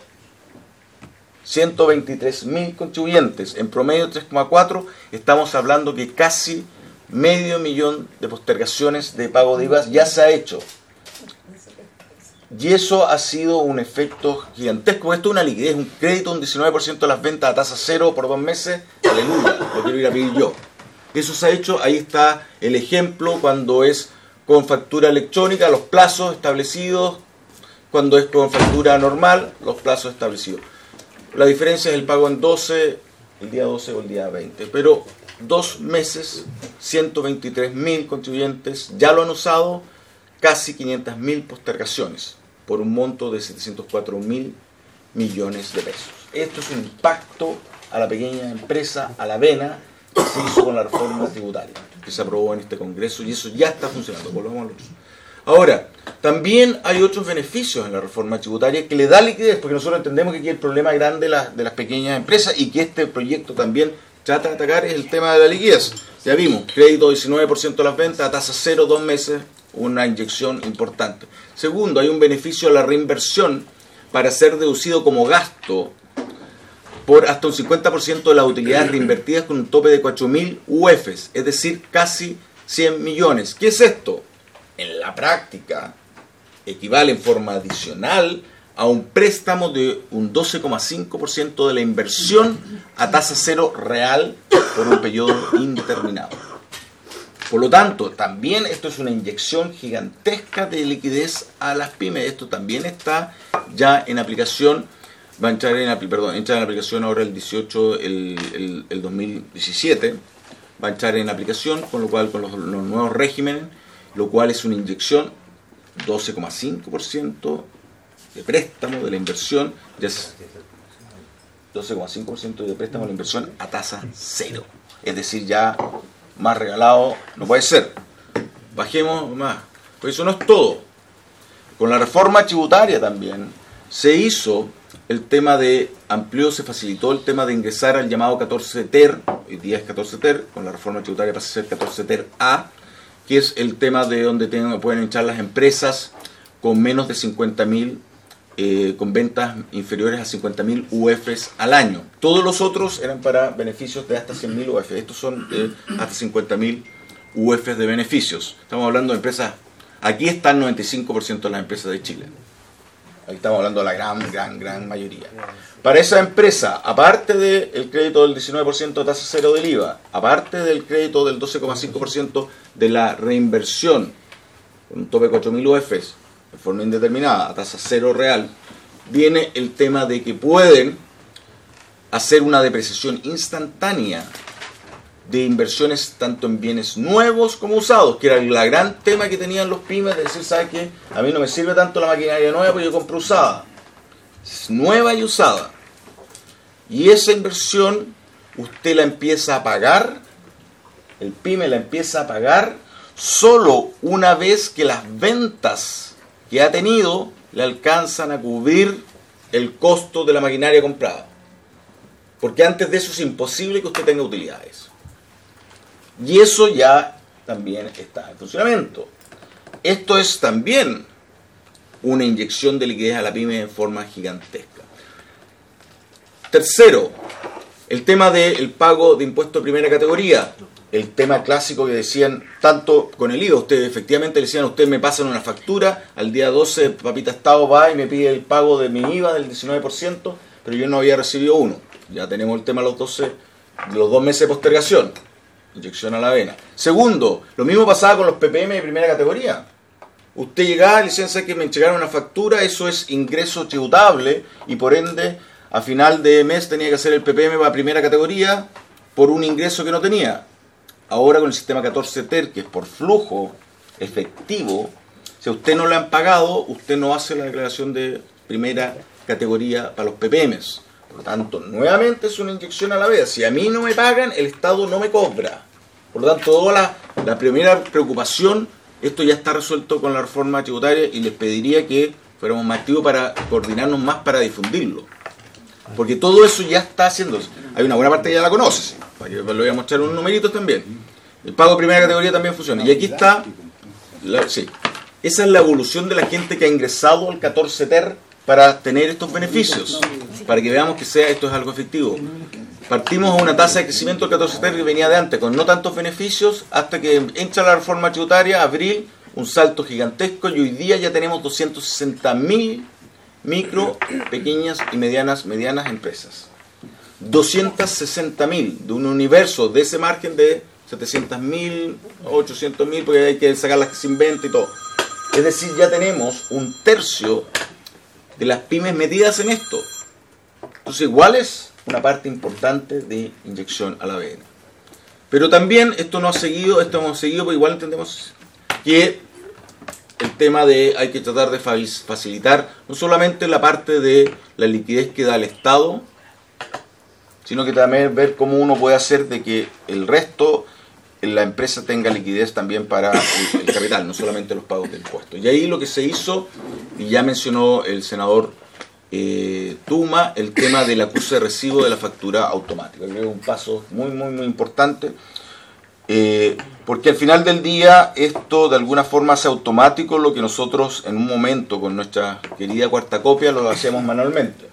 123.000 contribuyentes, en promedio 3,4, estamos hablando que casi 500.000 de postergaciones de pago de IVA ya se ha hecho. Y eso ha sido un efecto gigantesco. Esto es una liquidez, un crédito, un 19% de las ventas a tasa cero por 2 meses. Aleluya, lo quiero ir a pedir yo. Eso se ha hecho, ahí está el ejemplo, cuando es con factura electrónica, los plazos establecidos, cuando es con factura normal, los plazos establecidos. La diferencia es el pago en 12, el día 12 o el día 20. Pero 2 meses, 123.000 contribuyentes ya lo han usado, casi 500.000 postergaciones, por un monto de 704.000 millones de pesos. Esto es un impacto a la pequeña empresa, a la vena, que se hizo con la reforma tributaria, que se aprobó en este Congreso, y eso ya está funcionando. Volvamos a lo otro. Ahora, también hay otros beneficios en la reforma tributaria que le da liquidez, porque nosotros entendemos que aquí el problema grande de las pequeñas empresas, y que este proyecto también trata de atacar, es el tema de la liquidez. Ya vimos, crédito 19% de las ventas, a tasa cero, 2 meses, una inyección importante. Segundo, hay un beneficio a la reinversión para ser deducido como gasto por hasta un 50% de las utilidades reinvertidas con un tope de 4.000 UFs, es decir, casi 100 millones. ¿Qué es esto? En la práctica equivale en forma adicional a un préstamo de un 12,5% de la inversión a tasa cero real por un periodo indeterminado. Por lo tanto, también esto es una inyección gigantesca de liquidez a las pymes. Esto también está ya en aplicación, va a entrar en aplicación ahora el 18, el 2017, va a entrar en aplicación, con lo cual con los nuevos regímenes, lo cual es una inyección 12,5% de préstamo de la inversión, ya es 12,5% de préstamo de la inversión a tasa cero. Es decir, ya más regalado no puede ser. Bajemos más. Pero eso no es todo. Con la reforma tributaria también se hizo el tema de, se facilitó el tema de ingresar al llamado 14 TER, hoy día es 14 TER, con la reforma tributaria pasa a ser 14 TER A, que es el tema de donde pueden entrar las empresas con menos de 50.000, con ventas inferiores a 50.000 UFs al año. Todos los otros eran para beneficios de hasta 100.000 UF. Estos son hasta 50.000 UFs de beneficios. Estamos hablando de empresas, aquí están 95% de las empresas de Chile. Ahí estamos hablando de la gran mayoría. Para esa empresa, aparte del crédito del 19% de tasa cero del IVA, aparte del crédito del 12,5% de la reinversión, con un tope de 4.000 UFs, de forma indeterminada, a tasa cero real, viene el tema de que pueden hacer una depreciación instantánea de inversiones tanto en bienes nuevos como usados, que era el gran tema que tenían los pymes, de decir, ¿sabes qué? A mí no me sirve tanto la maquinaria nueva, porque yo compro usada. Es nueva y usada. Y esa inversión usted la empieza a pagar, el pyme la empieza a pagar solo una vez que las ventas que ha tenido le alcanzan a cubrir el costo de la maquinaria comprada. Porque antes de eso es imposible que usted tenga utilidades. Y eso ya también está en funcionamiento. Esto es también una inyección de liquidez a la pyme en forma gigantesca. Tercero, el tema del pago de impuesto de primera categoría. El tema clásico que decían, tanto con el IVA, ustedes efectivamente le decían a ustedes, me pasan una factura, al día 12 Papita Estado va y me pide el pago de mi IVA del 19%, pero yo no había recibido uno. Ya tenemos el tema de los 2 meses de postergación. Inyección a la vena. Segundo, lo mismo pasaba con los PPM de primera categoría. Usted llegaba y le decían, ¿sabes que me entregaron una factura? Eso es ingreso tributable y por ende a final de mes tenía que hacer el PPM para primera categoría por un ingreso que no tenía. Ahora con el sistema 14 TER, que es por flujo efectivo, si a usted no le han pagado, usted no hace la declaración de primera categoría para los PPMs. Por lo tanto, nuevamente es una inyección a la vez. Si a mí no me pagan, el Estado no me cobra. Por lo tanto, toda la primera preocupación, esto ya está resuelto con la reforma tributaria y les pediría que fuéramos más activos para coordinarnos más para difundirlo. Porque todo eso ya está haciéndose. Hay una buena parte que ya la conoce, ¿sí? Le voy a mostrar unos numeritos también. El pago de primera categoría también funciona. Y aquí está, sí, esa es la evolución de la gente que ha ingresado al 14 TER para tener estos beneficios, para que veamos que esto es algo efectivo. Partimos a una tasa de crecimiento del 14 TER que venía de antes, con no tantos beneficios, hasta que entra la reforma tributaria, abril, un salto gigantesco, y hoy día ya tenemos 260.000 micro, pequeñas y medianas empresas. 260.000 de un universo de ese margen de 700.000, 800.000, porque hay que sacar las que se inventan y todo. Es decir, ya tenemos un tercio de las pymes metidas en esto. Entonces, igual es una parte importante de inyección a la ABN. Pero también esto hemos seguido, porque igual entendemos que el tema de hay que tratar de facilitar no solamente la parte de la liquidez que da el Estado, sino que también ver cómo uno puede hacer de que el resto, la empresa tenga liquidez también para el capital, no solamente los pagos de impuestos. Y ahí lo que se hizo, y ya mencionó el senador Tuma, el tema del acuse de recibo de la factura automática. Creo que es un paso muy importante, porque al final del día esto de alguna forma hace automático lo que nosotros en un momento con nuestra querida cuarta copia lo hacíamos manualmente.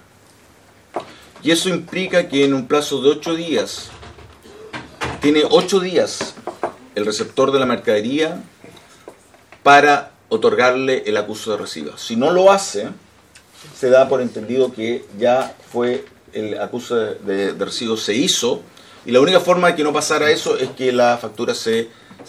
Y eso implica que en un plazo de 8 días, tiene 8 días el receptor de la mercadería para otorgarle el acuse de recibo. Si no lo hace, se da por entendido que ya fue el acuso de recibo se hizo, y la única forma de que no pasara eso es que la factura se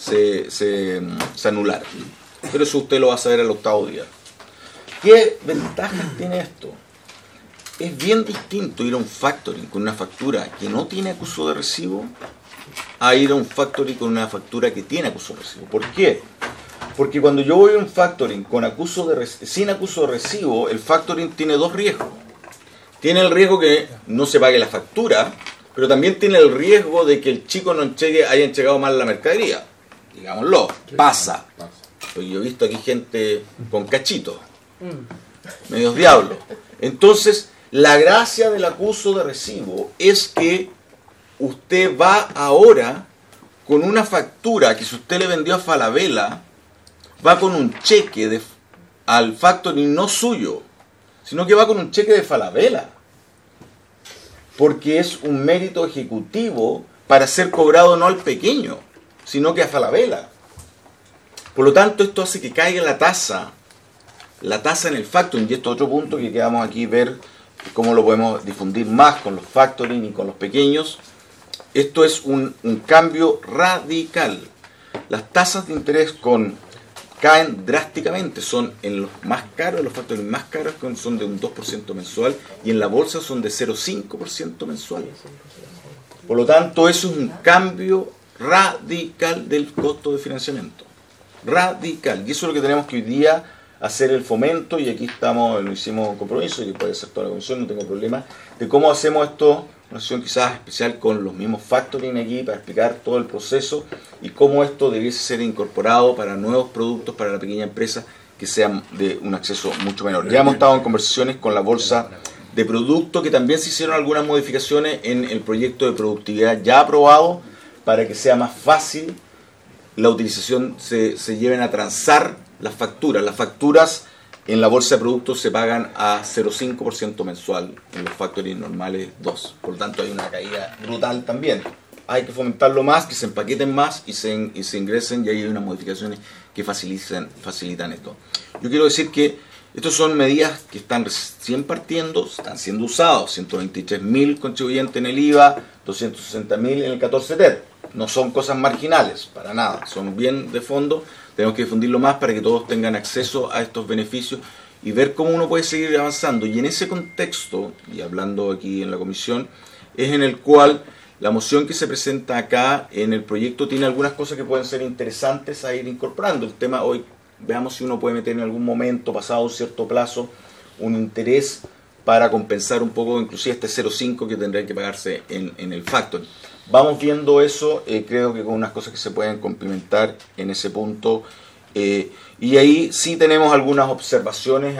anulara. Pero eso usted lo va a saber al octavo día. ¿Qué ventajas tiene esto? Es bien distinto ir a un factoring con una factura que no tiene acuso de recibo a ir a un factoring con una factura que tiene acuso de recibo. ¿Por qué? Porque cuando yo voy a un factoring con sin acuso de recibo, el factoring tiene dos riesgos. Tiene el riesgo que no se pague la factura, pero también tiene el riesgo de que el chico no haya entregado mal la mercadería. Digámoslo, pasa. Porque yo he visto aquí gente con cachitos, medios diablos. Entonces, la gracia del acuso de recibo es que usted va ahora con una factura que si usted le vendió a Falabella, va con un cheque al factoring no suyo, sino que va con un cheque de Falabella, porque es un mérito ejecutivo para ser cobrado no al pequeño, sino que a Falabella. Por lo tanto, esto hace que caiga la tasa en el factoring, y esto es otro punto que quedamos aquí ver cómo lo podemos difundir más con los factoring y con los pequeños. Esto es un cambio radical. Las tasas de interés caen drásticamente, son en los más caros, los factoring más caros son de un 2% mensual, y en la bolsa son de 0,5% mensual. Por lo tanto, eso es un cambio radical del costo de financiamiento. Radical. Y eso es lo que tenemos que hoy día hacer el fomento, y aquí lo hicimos un compromiso, y puede ser toda la comisión, no tengo problema, de cómo hacemos esto, una sesión quizás especial con los mismos factoring aquí para explicar todo el proceso y cómo esto debiese ser incorporado para nuevos productos para la pequeña empresa que sean de un acceso mucho menor. Ya hemos estado en conversaciones con la bolsa de productos, que también se hicieron algunas modificaciones en el proyecto de productividad ya aprobado para que sea más fácil la utilización, se lleven a transar las facturas. Las facturas en la bolsa de productos se pagan a 0,5% mensual, en los factoring normales 2%. Por lo tanto, hay una caída brutal también. Hay que fomentarlo más, que se empaqueten más y se ingresen, y ahí hay unas modificaciones que facilitan esto. Yo quiero decir que estas son medidas que están recién partiendo, están siendo usados. 123.000 contribuyentes en el IVA, 260.000 en el 14 TER. No son cosas marginales, para nada, son bien de fondo. Tenemos que difundirlo más para que todos tengan acceso a estos beneficios y ver cómo uno puede seguir avanzando. Y en ese contexto, y hablando aquí en la comisión, es en el cual la moción que se presenta acá en el proyecto tiene algunas cosas que pueden ser interesantes a ir incorporando. El tema hoy, veamos si uno puede meter en algún momento, pasado un cierto plazo, un interés para compensar un poco, inclusive este 0,5 que tendría que pagarse en el factoring. Vamos viendo eso, creo que con unas cosas que se pueden complementar en ese punto. Y ahí sí tenemos algunas observaciones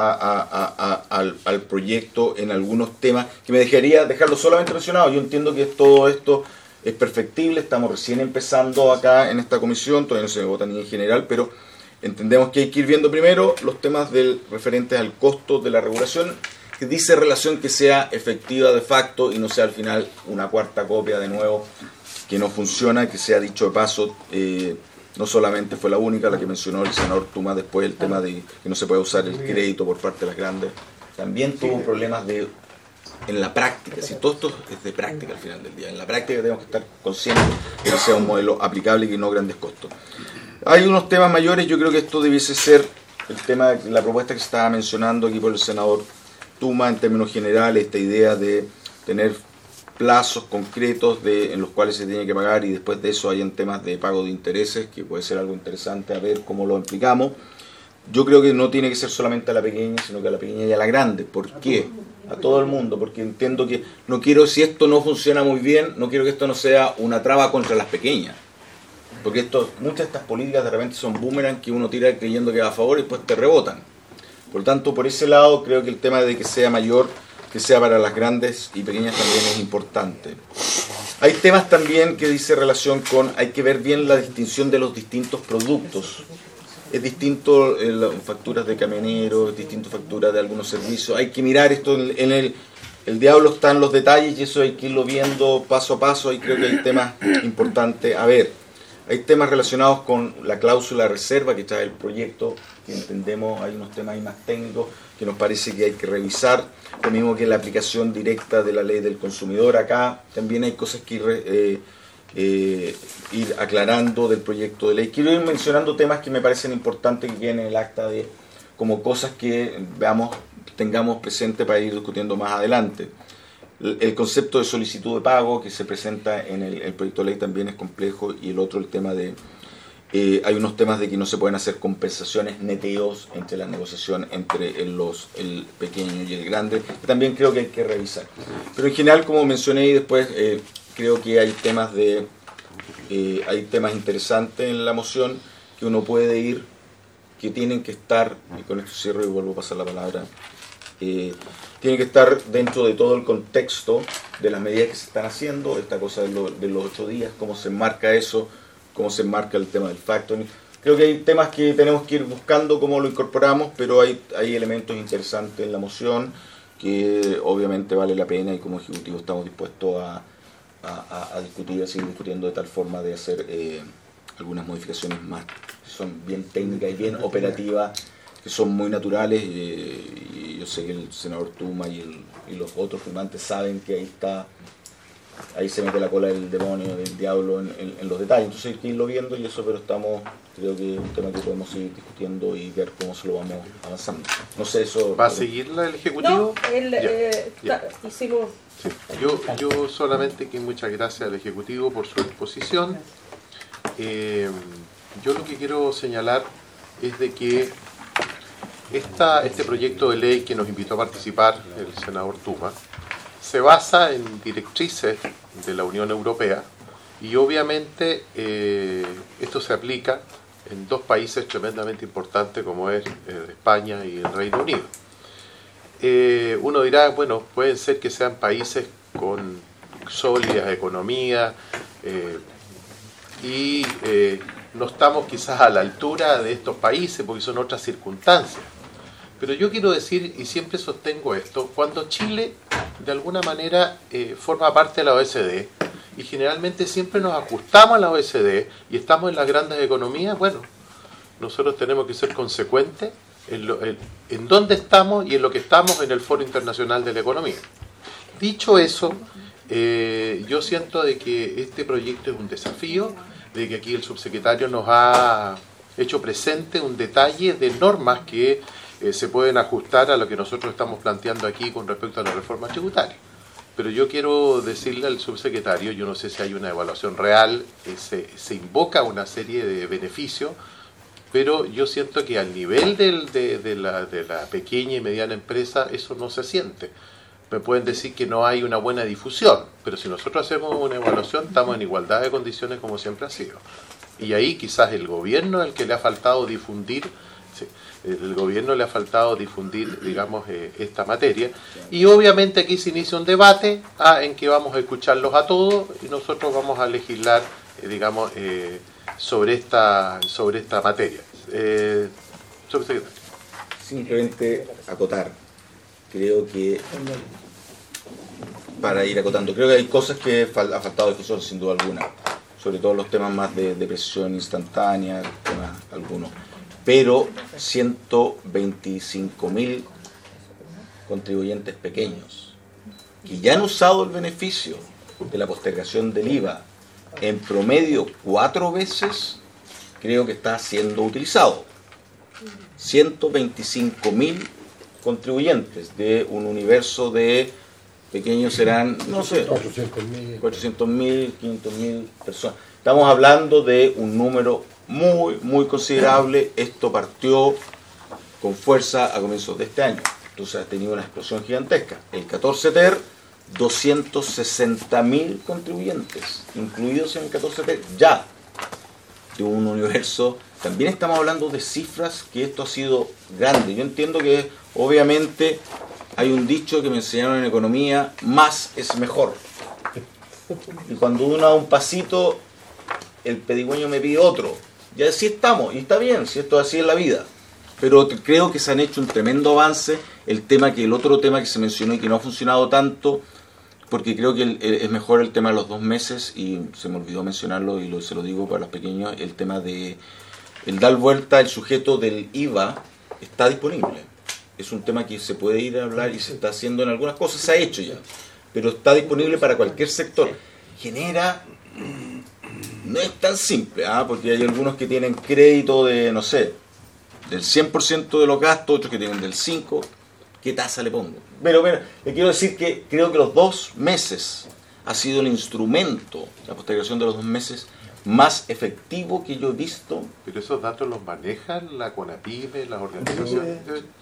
al proyecto en algunos temas que me dejaría dejarlo solamente mencionado. Yo entiendo que todo esto es perfectible, estamos recién empezando acá en esta comisión, todavía no se vota ni en general, pero entendemos que hay que ir viendo primero los temas referentes al costo de la regulación, que dice relación que sea efectiva de facto y no sea al final una cuarta copia de nuevo que no funciona, que sea dicho de paso. No solamente fue la única, la que mencionó el senador Tuma después, el tema de que no se puede usar el crédito por parte de las grandes. También tuvo problemas en la práctica. Si todo esto es de práctica al final del día. En la práctica tenemos que estar conscientes de que sea un modelo aplicable y que no grandes costos. Hay unos temas mayores, yo creo que esto debiese ser el tema, la propuesta que se estaba mencionando aquí por el senador Tuma en términos generales, esta idea de tener plazos concretos en los cuales se tiene que pagar, y después de eso hay en temas de pago de intereses, que puede ser algo interesante a ver cómo lo implicamos. Yo creo que no tiene que ser solamente a la pequeña, sino que a la pequeña y a la grande. ¿Por qué? A todo el mundo, porque entiendo que no quiero, si esto no funciona muy bien, no quiero que esto no sea una traba contra las pequeñas. Porque muchas de estas políticas de repente son boomerang que uno tira creyendo que va a favor y después te rebotan. Por lo tanto, por ese lado, creo que el tema de que sea mayor, que sea para las grandes y pequeñas, también es importante. Hay temas también que dice relación con, hay que ver bien la distinción de los distintos productos. Es distinto facturas de camioneros, es distinto facturas de algunos servicios. Hay que mirar esto, el diablo está en los detalles y eso hay que irlo viendo paso a paso, y creo que hay temas importantes a ver. Hay temas relacionados con la cláusula de reserva que trae el proyecto, que entendemos hay unos temas ahí más técnicos que nos parece que hay que revisar, lo mismo que la aplicación directa de la ley del consumidor. Acá también hay cosas que ir aclarando del proyecto de ley. Quiero ir mencionando temas que me parecen importantes que queden en el acta como cosas que tengamos presente para ir discutiendo más adelante. El concepto de solicitud de pago que se presenta en el proyecto de ley también es complejo, y el otro, el tema de hay unos temas de que no se pueden hacer compensaciones, neteos entre la negociación entre el pequeño y el grande, que también creo que hay que revisar. Pero en general, como mencioné, y después creo que hay temas interesantes en la moción que uno puede ir, que tienen que estar, y con esto cierro y vuelvo a pasar la palabra, tienen que estar dentro de todo el contexto de las medidas que se están haciendo, esta cosa de los 8 días, cómo se enmarca eso, cómo se enmarca el tema del factoring. Creo que hay temas que tenemos que ir buscando cómo lo incorporamos, pero hay elementos interesantes en la moción que obviamente vale la pena, y como ejecutivo estamos dispuestos a discutir, a seguir discutiendo de tal forma de hacer algunas modificaciones más que son bien técnicas y bien operativas, que son muy naturales, y yo sé que el senador Tuma y los otros firmantes saben que ahí se mete la cola del demonio, del diablo en los detalles, entonces hay que irlo viendo y eso, pero creo que es un tema que podemos seguir discutiendo y ver cómo se lo vamos avanzando. No sé, eso... ¿Va a seguirla el Ejecutivo? No, hicimos... Sí. Yo solamente que muchas gracias al Ejecutivo por su exposición. Yo lo que quiero señalar es de que este proyecto de ley que nos invitó a participar el senador Tuma se basa en directrices de la Unión Europea, y obviamente esto se aplica en 2 países tremendamente importantes como es España y el Reino Unido. Uno dirá, bueno, pueden ser que sean países con sólidas economías y no estamos quizás a la altura de estos países porque son otras circunstancias. Pero yo quiero decir, y siempre sostengo esto, cuando Chile de alguna manera forma parte de la OECD, y generalmente siempre nos ajustamos a la OECD y estamos en las grandes economías, bueno, nosotros tenemos que ser consecuentes en dónde estamos y en lo que estamos en el Foro Internacional de la Economía. Dicho eso, yo siento de que este proyecto es un desafío, de que aquí el subsecretario nos ha hecho presente un detalle de normas que se pueden ajustar a lo que nosotros estamos planteando aquí con respecto a la reforma tributaria. Pero yo quiero decirle al subsecretario, yo no sé si hay una evaluación real, se invoca una serie de beneficios, pero yo siento que al nivel de la pequeña y mediana empresa eso no se siente. Me pueden decir que no hay una buena difusión, pero si nosotros hacemos una evaluación estamos en igualdad de condiciones como siempre ha sido. Y ahí quizás el gobierno es el que le ha faltado difundir, digamos, esta materia. Y obviamente aquí se inicia un debate en que vamos a escucharlos a todos y nosotros vamos a legislar, digamos, sobre esta materia. Subsecretario. Simplemente acotar. Creo que, para ir acotando, creo que hay cosas que ha faltado difusión, sin duda alguna. Sobre todo los temas más de depresión instantánea, temas algunos. Pero 125.000 contribuyentes pequeños que ya han usado el beneficio de la postergación del IVA en promedio 4 veces, creo que está siendo utilizado. 125.000 contribuyentes de un universo de pequeños serán, no sé, 400.000, 500.000 personas. Estamos hablando de un número muy, muy considerable. Esto partió con fuerza a comienzos de este año. Entonces ha tenido una explosión gigantesca. El 14 TER, 260.000 contribuyentes, incluidos en el 14 TER, ya de un universo. También estamos hablando de cifras que esto ha sido grande. Yo entiendo que obviamente hay un dicho que me enseñaron en economía, más es mejor. Y cuando uno da un pasito, el pedigüeño me pide otro. Y así estamos, y está bien, si esto es así en la vida. Pero creo que se han hecho un tremendo avance. El otro tema que se mencionó y que no ha funcionado tanto, porque creo que es mejor el tema de los 2 meses, y se me olvidó mencionarlo y se lo digo para los pequeños, el tema de el dar vuelta, el sujeto del IVA está disponible. Es un tema que se puede ir a hablar y se está haciendo en algunas cosas, se ha hecho ya, pero está disponible para cualquier sector. Genera... No es tan simple, porque hay algunos que tienen crédito de, no sé, del 100% de los gastos, otros que tienen del 5%. ¿Qué tasa le pongo? Pero le quiero decir que creo que los 2 meses ha sido el instrumento, la postergación de los 2 meses, más efectivo que yo he visto. Pero esos datos los manejan la CONAPYME, las organizaciones.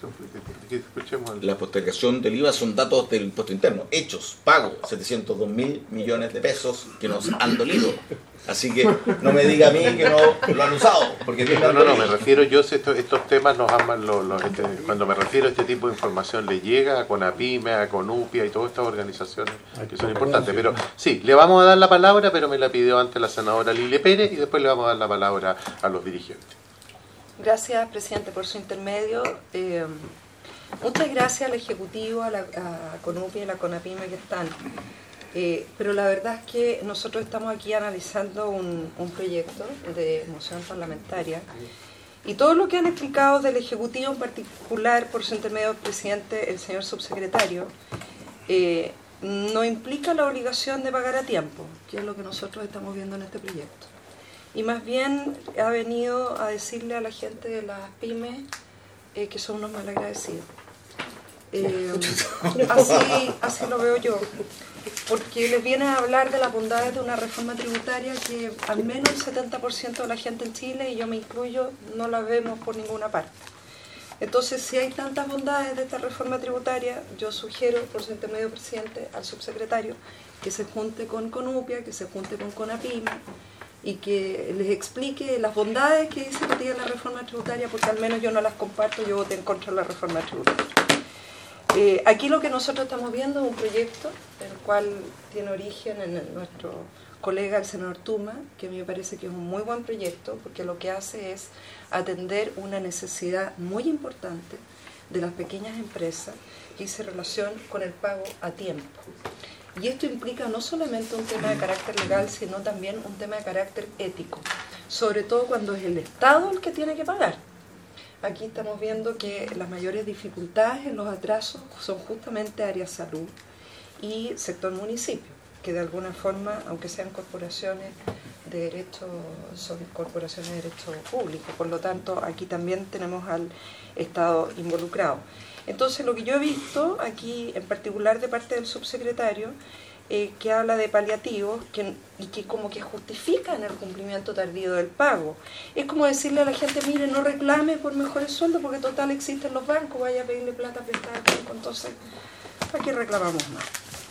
La postergación del IVA son datos del impuesto interno, hechos, pagos, 702.000 millones de pesos que nos han dolido. Así que no me diga a mí que no lo han usado. Porque no, me refiero yo, estos temas cuando me refiero a este tipo de información, le llega a CONAPYME, a CONUPIA y todas estas organizaciones que son importantes. Pero sí, le vamos a dar la palabra, pero me la pidió antes la senadora Lili Pérez, y después le vamos a dar la palabra a los dirigentes. Gracias, presidente, por su intermedio. Muchas gracias al Ejecutivo, a CONUPIA y a la CONAPYME que están. Pero la verdad es que nosotros estamos aquí analizando un proyecto de moción parlamentaria, y todo lo que han explicado del Ejecutivo, en particular por su intermedio del presidente, el señor subsecretario, no implica la obligación de pagar a tiempo, que es lo que nosotros estamos viendo en este proyecto. Y más bien ha venido a decirle a la gente de las pymes que son unos malagradecidos. Así lo veo yo, porque les viene a hablar de las bondades de una reforma tributaria que al menos el 70% de la gente en Chile, y yo me incluyo, no la vemos por ninguna parte. Entonces, si hay tantas bondades de esta reforma tributaria, yo sugiero, por su intermedio, presidente, al subsecretario, que se junte con CONUPIA, que se junte con CONAPYME, y que les explique las bondades que dice que tiene la reforma tributaria, porque al menos yo no las comparto, yo voté en contra de la reforma tributaria. Aquí lo que nosotros estamos viendo es un proyecto, el cual tiene origen en nuestro colega, el senador Tuma, que a mí me parece que es un muy buen proyecto, porque lo que hace es atender una necesidad muy importante de las pequeñas empresas que hice relación con el pago a tiempo. Y esto implica no solamente un tema de carácter legal, sino también un tema de carácter ético, sobre todo cuando es el Estado el que tiene que pagar. Aquí estamos viendo que las mayores dificultades en los atrasos son justamente área salud y sector municipio, que de alguna forma, aunque sean corporaciones de derecho, son corporaciones de derecho público, por lo tanto aquí también tenemos al Estado involucrado. Entonces, lo que yo he visto aquí, en particular de parte del subsecretario, que habla de paliativos y que como que justifican el cumplimiento tardío del pago. Es como decirle a la gente, mire, no reclame por mejores sueldos porque total existen los bancos, vaya a pedirle plata prestada al banco, entonces, ¿para qué reclamamos más?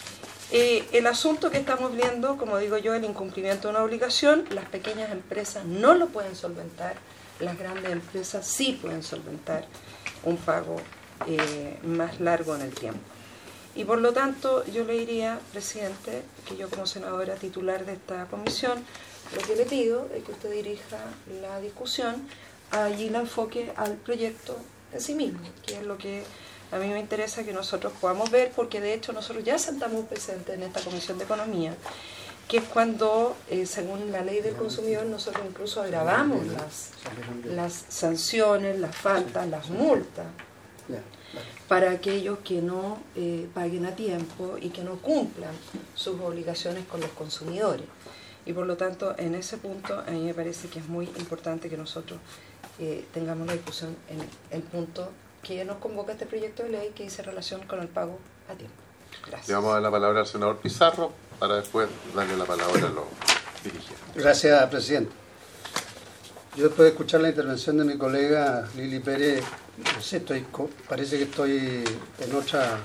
El asunto que estamos viendo, como digo yo, el incumplimiento de una obligación, las pequeñas empresas no lo pueden solventar, las grandes empresas sí pueden solventar un pago más largo en el tiempo. Y por lo tanto, yo le diría, presidente, que yo como senadora titular de esta comisión, lo que le pido es que usted dirija la discusión allí la enfoque al proyecto en sí mismo, que es lo que a mí me interesa que nosotros podamos ver, porque de hecho nosotros ya sentamos un precedente en esta Comisión de Economía, que es cuando, según la ley del consumidor, nosotros incluso agravamos las sanciones, las faltas, las multas, para aquellos que no paguen a tiempo y que no cumplan sus obligaciones con los consumidores. Y por lo tanto, en ese punto, a mí me parece que es muy importante que nosotros tengamos la discusión en el punto que nos convoca este proyecto de ley que dice relación con el pago a tiempo. Gracias. Le vamos a dar la palabra al senador Pizarro para después darle la palabra a los dirigentes. Gracias, presidente. Yo después de escuchar la intervención de mi colega Lili Pérez, no sé, parece que estoy en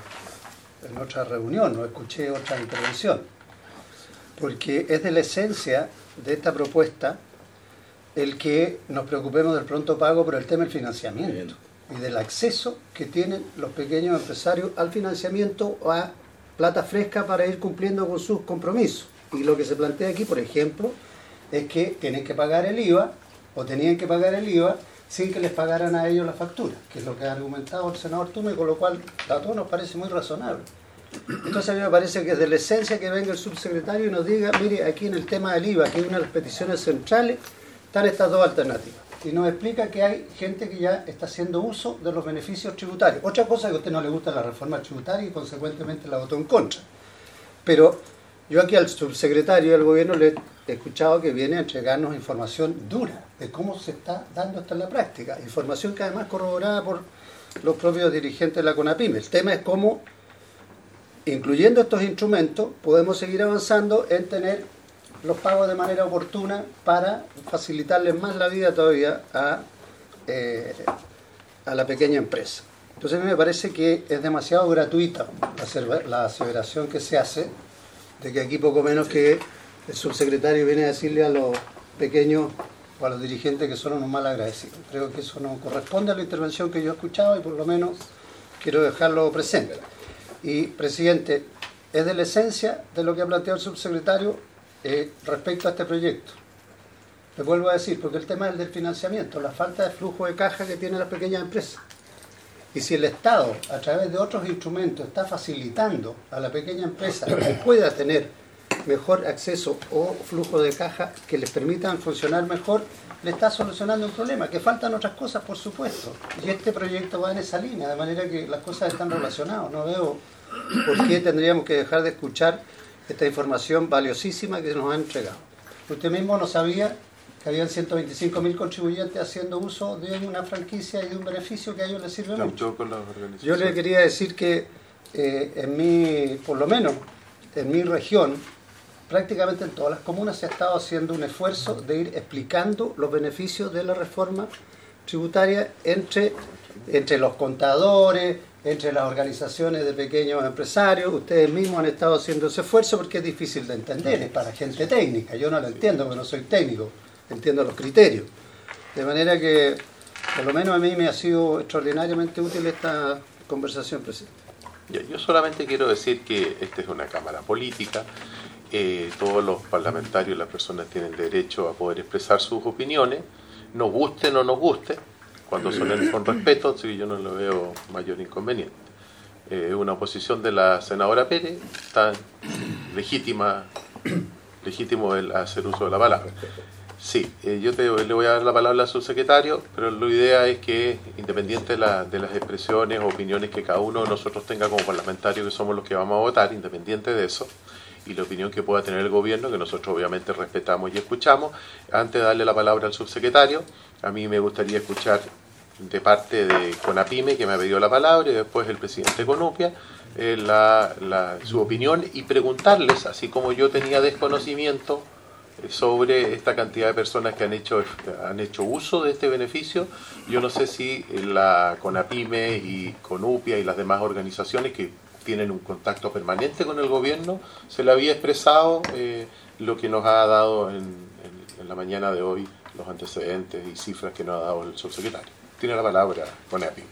otra reunión, no escuché otra intervención, porque es de la esencia de esta propuesta el que nos preocupemos del pronto pago por el tema del financiamiento y del acceso que tienen los pequeños empresarios al financiamiento o a plata fresca para ir cumpliendo con sus compromisos. Y lo que se plantea aquí, por ejemplo, es que tienen que pagar el IVA o tenían que pagar el IVA sin que les pagaran a ellos la factura, que es lo que ha argumentado el senador Tume, con lo cual a todos nos parece muy razonable. Entonces a mí me parece que es de la esencia que venga el subsecretario y nos diga, mire, aquí en el tema del IVA, que es una de las peticiones centrales, están estas dos alternativas. Y nos explica que hay gente que ya está haciendo uso de los beneficios tributarios. Otra cosa es que a usted no le gusta la reforma tributaria y consecuentemente la votó en contra. Pero yo aquí al subsecretario del gobierno le he escuchado que viene a entregarnos información dura de cómo se está dando esto en la práctica. Información que además corroborada por los propios dirigentes de la CONAPYME. El tema es cómo, incluyendo estos instrumentos, podemos seguir avanzando en tener los pagos de manera oportuna para facilitarles más la vida todavía a la pequeña empresa. Entonces a mí me parece que es demasiado gratuita la aseveración que se hace de que aquí poco menos que el subsecretario viene a decirle a los pequeños o a los dirigentes que son unos mal agradecidos. Creo que eso no corresponde a la intervención que yo he escuchado y por lo menos quiero dejarlo presente. Y, presidente, es de la esencia de lo que ha planteado el subsecretario respecto a este proyecto. Le vuelvo a decir, porque el tema es el del financiamiento, la falta de flujo de caja que tienen las pequeñas empresas. Y si el Estado, a través de otros instrumentos, está facilitando a la pequeña empresa que pueda tener mejor acceso o flujo de caja que les permitan funcionar mejor, le está solucionando un problema. Que faltan otras cosas, por supuesto. Y este proyecto va en esa línea, de manera que las cosas están relacionadas. No veo por qué tendríamos que dejar de escuchar esta información valiosísima que nos han entregado. Usted mismo no sabía que habían 125.000 contribuyentes haciendo uso de una franquicia y de un beneficio que a ellos les sirve mucho. Yo le quería decir que por lo menos en mi región, prácticamente en todas las comunas se ha estado haciendo un esfuerzo de ir explicando los beneficios de la reforma tributaria entre los contadores, entre las organizaciones de pequeños empresarios. Ustedes mismos han estado haciendo ese esfuerzo porque es difícil de entender, es para gente técnica. Yo no lo entiendo porque no soy técnico, entiendo los criterios. De manera que, por lo menos a mí me ha sido extraordinariamente útil esta conversación, presidente. Yo solamente quiero decir que esta es una Cámara política. Todos los parlamentarios, las personas tienen derecho a poder expresar sus opiniones, nos guste o no nos guste, cuando son con respeto, así que yo no le veo mayor inconveniente. Una oposición de la senadora Pérez, está legítimo el hacer uso de la palabra. Sí, yo le voy a dar la palabra al subsecretario, pero la idea es que, independiente de las expresiones o opiniones que cada uno de nosotros tenga como parlamentarios, que somos los que vamos a votar, independiente de eso, y la opinión que pueda tener el gobierno, que nosotros obviamente respetamos y escuchamos, antes de darle la palabra al subsecretario, a mí me gustaría escuchar de parte de CONAPYME, que me ha pedido la palabra, y después el presidente Conupia, su opinión, y preguntarles, así como yo tenía desconocimiento sobre esta cantidad de personas que han hecho uso de este beneficio. Yo no sé si la CONAPYME y Conupia y las demás organizaciones que tienen un contacto permanente con el gobierno, se le había expresado lo que nos ha dado en la mañana de hoy, los antecedentes y cifras que nos ha dado el subsecretario. Tiene la palabra CONAPYME.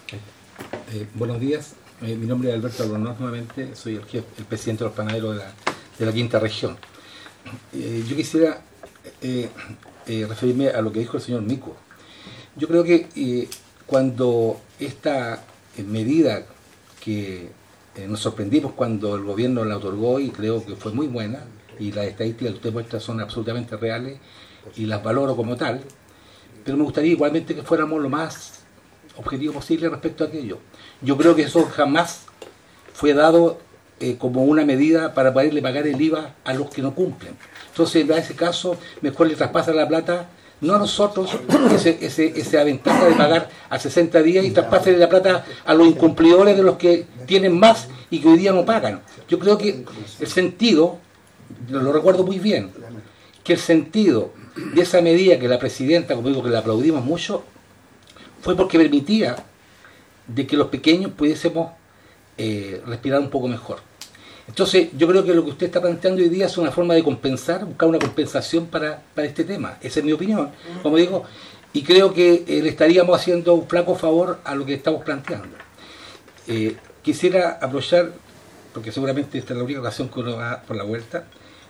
Buenos días, mi nombre es Alberto Albornoz, nuevamente soy el presidente de los panaderos de la quinta región. Yo quisiera referirme a lo que dijo el señor Mico. Yo creo que cuando esta medida que nos sorprendimos cuando el gobierno la otorgó, y creo que fue muy buena, y las estadísticas que usted muestra son absolutamente reales y las valoro como tal, pero me gustaría igualmente que fuéramos lo más objetivo posible respecto a aquello. Yo creo que eso jamás fue dado como una medida para poderle pagar el IVA a los que no cumplen. Entonces, en ese caso, mejor le traspasan la plata, no a nosotros, esa ventaja de pagar a 60 días, y traspasen la plata a los incumplidores de los que tienen más y que hoy día no pagan. Yo creo que el sentido, lo recuerdo muy bien, que el sentido de esa medida que la presidenta, como digo, que le aplaudimos mucho, fue porque permitía de que los pequeños pudiésemos respirar un poco mejor. Entonces, yo creo que lo que usted está planteando hoy día es una forma de compensar, buscar una compensación para este tema. Esa es mi opinión, como digo, y creo que le estaríamos haciendo un flaco favor a lo que estamos planteando. Quisiera aprovechar, porque seguramente esta es la única ocasión que uno va por la vuelta,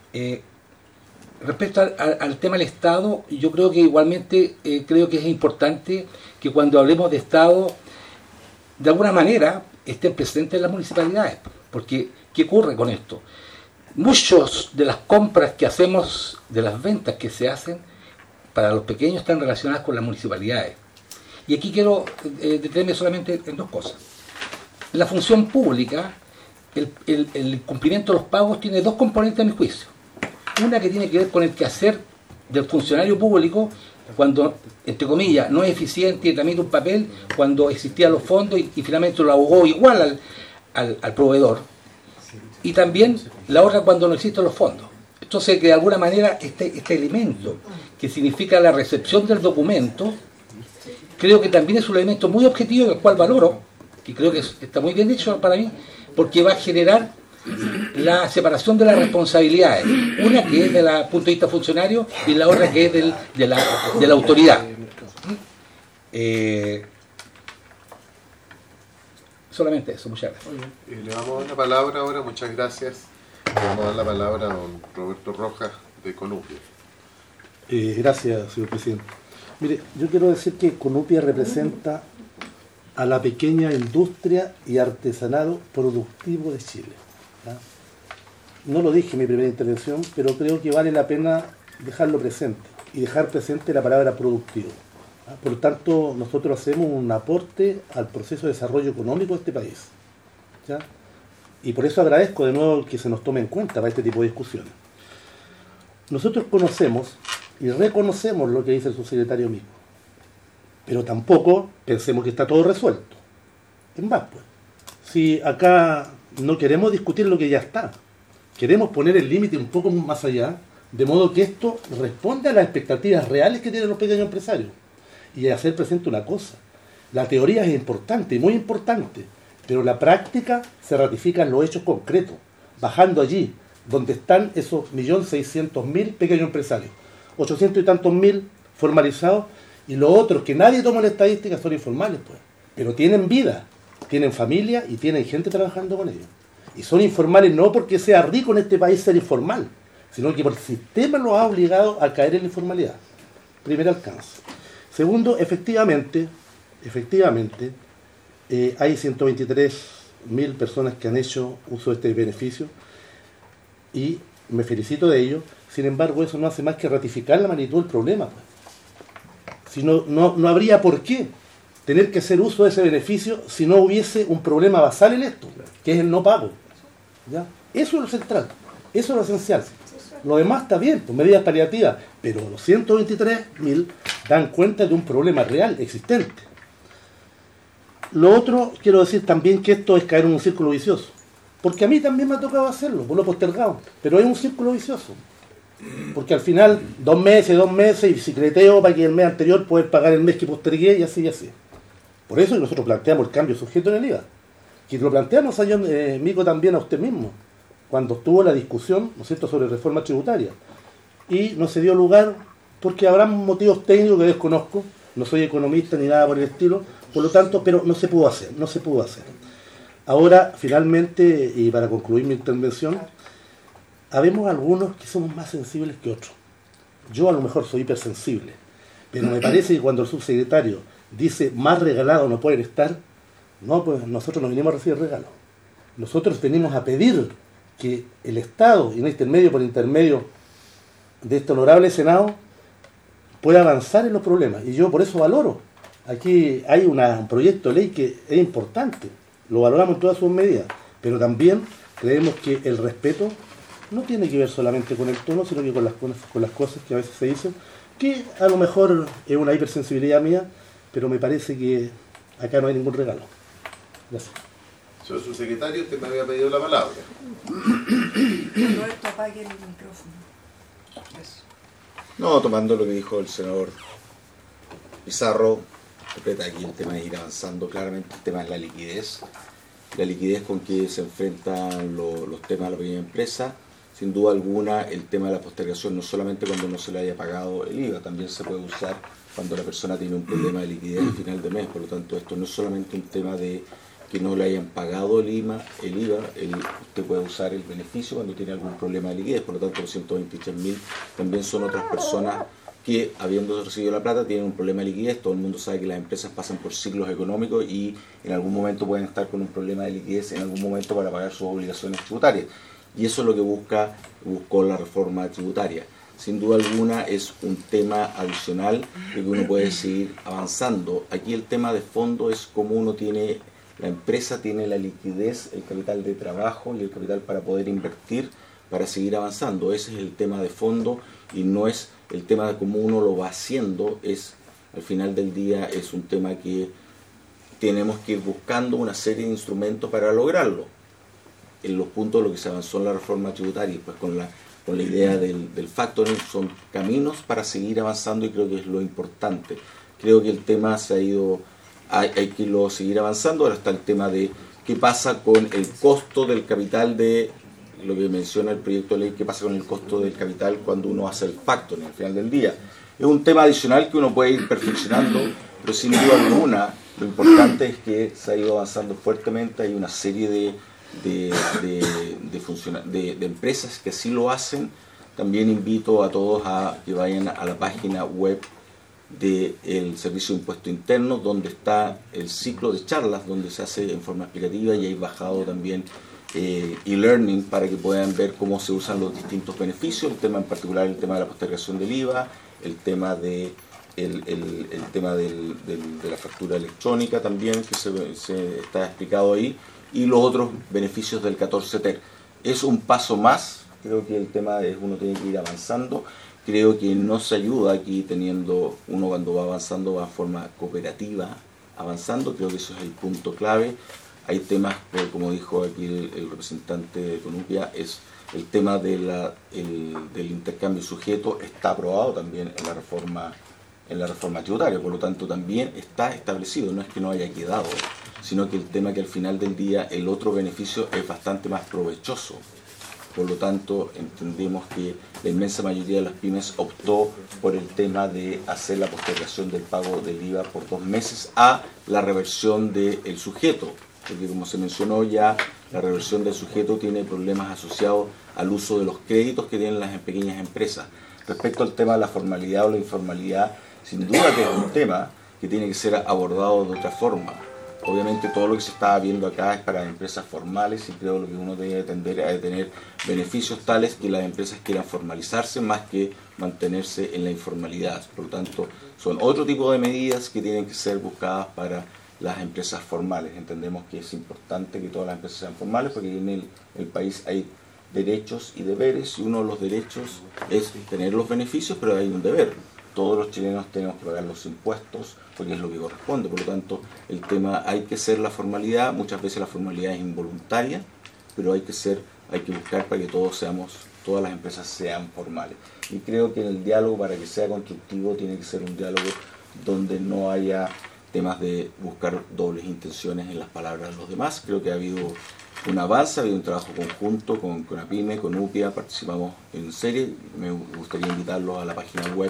respecto al tema del Estado, yo creo que igualmente creo que es importante que cuando hablemos de Estado, de alguna manera estén presentes las municipalidades. Porque, ¿qué ocurre con esto? Muchos de las compras que hacemos, de las ventas que se hacen para los pequeños, están relacionadas con las municipalidades. Y aquí quiero detenerme solamente en dos cosas. En la función pública, el cumplimiento de los pagos tiene dos componentes a mi juicio. Una que tiene que ver con el quehacer del funcionario público, cuando, entre comillas, no es eficiente y tramita un papel, cuando existían los fondos y finalmente lo abogó igual al proveedor. Y también la otra cuando no existen los fondos. Entonces, que de alguna manera este elemento que significa la recepción del documento, creo que también es un elemento muy objetivo, el cual valoro, y creo que está muy bien dicho para mí, porque va a generar la separación de las responsabilidades, una que es del punto de vista funcionario y la otra que es de la autoridad. Solamente eso, muchas gracias. Le vamos a dar la palabra ahora, muchas gracias. Le vamos a dar la palabra a don Roberto Rojas de Conupia. Gracias, señor presidente. Mire, yo quiero decir que Conupia representa a la pequeña industria y artesanado productivo de Chile. ¿Ya? No lo dije en mi primera intervención, pero creo que vale la pena dejarlo presente y dejar presente la palabra productivo. ¿Ya? Por lo tanto, nosotros hacemos un aporte al proceso de desarrollo económico de este país. ¿Ya? Y por eso agradezco de nuevo que se nos tome en cuenta para este tipo de discusiones. Nosotros conocemos y reconocemos lo que dice el subsecretario mismo, pero tampoco pensemos que está todo resuelto. En más, pues, si acá no queremos discutir lo que ya está, queremos poner el límite un poco más allá, de modo que esto responda a las expectativas reales que tienen los pequeños empresarios. Y hacer presente una cosa: la teoría es importante, muy importante, pero la práctica se ratifica en los hechos concretos, bajando allí donde están esos 1.600.000 pequeños empresarios, 800 y tantos mil formalizados, y los otros que nadie toma en la estadística son informales, pues, pero tienen vida, tienen familia y tienen gente trabajando con ellos. Y son informales no porque sea rico en este país ser informal, sino que por el sistema los ha obligado a caer en la informalidad. Primer alcance. Segundo, efectivamente, hay 123.000 personas que han hecho uso de este beneficio y me felicito de ello. Sin embargo, eso no hace más que ratificar la magnitud del problema, pues. Si no habría por qué tener que hacer uso de ese beneficio si no hubiese un problema basal en esto, que es el no pago. ¿Ya? Eso es lo central, eso es lo esencial. Lo demás está bien, pues medidas paliativas, pero los 123.000 dan cuenta de un problema real, existente. Lo otro, quiero decir también que esto es caer en un círculo vicioso, porque a mí también me ha tocado hacerlo, por lo postergado, pero es un círculo vicioso. Porque al final, 2 meses, y bicicleteo para que el mes anterior poder pagar el mes que postergué, y así y así. Por eso nosotros planteamos el cambio sujeto en el IVA. Que lo planteamos a Mico también a usted mismo, cuando estuvo la discusión, ¿no es cierto?, sobre reforma tributaria. Y no se dio lugar, porque habrá motivos técnicos que desconozco, no soy economista ni nada por el estilo, por lo tanto, pero no se pudo hacer. Ahora, finalmente, y para concluir mi intervención, habemos algunos que somos más sensibles que otros. Yo a lo mejor soy hipersensible, pero me parece que cuando el subsecretario dice más regalados no pueden estar, no, pues nosotros no venimos a recibir regalos. Nosotros venimos a pedir que el Estado, y en este medio por intermedio de este honorable Senado, pueda avanzar en los problemas. Y yo por eso valoro. Aquí hay un proyecto de ley que es importante, lo valoramos en todas sus medidas, pero también creemos que el respeto no tiene que ver solamente con el tono, sino que con las cosas que a veces se dicen, que a lo mejor es una hipersensibilidad mía, pero me parece que acá no hay ningún regalo. Gracias. Señor subsecretario, usted me había pedido la palabra. Roberto, apague el micrófono. Eso. No, tomando lo que dijo el senador Pizarro, completa aquí el tema de ir avanzando. Claramente el tema es la liquidez con que se enfrentan los temas de la pequeña empresa. Sin duda alguna, el tema de la postergación, no solamente cuando no se le haya pagado el IVA, también se puede usar cuando la persona tiene un problema de liquidez al final de mes. Por lo tanto, esto no es solamente un tema de que no le hayan pagado el IVA, usted puede usar el beneficio cuando tiene algún problema de liquidez. Por lo tanto, los 123.000 también son otras personas que habiendo recibido la plata tienen un problema de liquidez. Todo el mundo sabe que las empresas pasan por ciclos económicos y en algún momento pueden estar con un problema de liquidez en algún momento para pagar sus obligaciones tributarias. Y eso es lo que buscó la reforma tributaria. Sin duda alguna es un tema adicional de que uno puede seguir avanzando. Aquí el tema de fondo es cómo la empresa tiene la liquidez, el capital de trabajo y el capital para poder invertir, para seguir avanzando. Ese es el tema de fondo y no es el tema de cómo uno lo va haciendo. Al final del día es un tema que tenemos que ir buscando una serie de instrumentos para lograrlo. En los puntos de lo que se avanzó en la reforma tributaria, pues con la idea del factoring, son caminos para seguir avanzando y creo que es lo importante. Creo que el tema se ha ido, hay que seguir avanzando. Ahora está el tema de qué pasa con el costo del capital de lo que menciona el proyecto de ley, qué pasa con el costo del capital cuando uno hace el factoring al final del día. Es un tema adicional que uno puede ir perfeccionando, pero sin duda alguna lo importante es que se ha ido avanzando fuertemente. Hay una serie de empresas que así lo hacen. También invito a todos a que vayan a la página web del Servicio de Impuesto Interno, donde está el ciclo de charlas, donde se hace en forma explicativa, y hay bajado también e-learning para que puedan ver cómo se usan los distintos beneficios, el tema en particular, el tema de la postergación del IVA, el tema de la factura electrónica también, que se está explicado ahí, y los otros beneficios del 14 TER. Es un paso más. Creo que el tema es uno tiene que ir avanzando. Creo que no se ayuda aquí teniendo uno cuando va avanzando, va de forma cooperativa avanzando. Creo que eso es el punto clave. Hay temas, como dijo aquí el representante de Conupia, es el tema del intercambio sujeto, está aprobado también en la reforma tributaria, por lo tanto también está establecido, no es que no haya quedado, sino que el tema que al final del día el otro beneficio es bastante más provechoso. Por lo tanto, entendemos que la inmensa mayoría de las pymes optó por el tema de hacer la postergación del pago del IVA por 2 meses a la reversión del sujeto, porque como se mencionó ya, la reversión del sujeto tiene problemas asociados al uso de los créditos que tienen las pequeñas empresas. Respecto al tema de la formalidad o la informalidad, sin duda que es un tema que tiene que ser abordado de otra forma. Obviamente todo lo que se está viendo acá es para empresas formales y creo que uno debe tender a tener beneficios tales que las empresas quieran formalizarse más que mantenerse en la informalidad. Por lo tanto, son otro tipo de medidas que tienen que ser buscadas para las empresas formales. Entendemos que es importante que todas las empresas sean formales porque en el país hay derechos y deberes, y uno de los derechos es tener los beneficios, pero hay un deber. Todos los chilenos tenemos que pagar los impuestos porque es lo que corresponde. Por lo tanto, el tema hay que ser la formalidad. Muchas veces la formalidad es involuntaria, pero hay que buscar para que todas las empresas sean formales. Y creo que en el diálogo, para que sea constructivo, tiene que ser un diálogo donde no haya temas de buscar dobles intenciones en las palabras de los demás. Creo que ha habido un avance, ha habido un trabajo conjunto con APIME, con UPIA, participamos en serie. Me gustaría invitarlos a la página web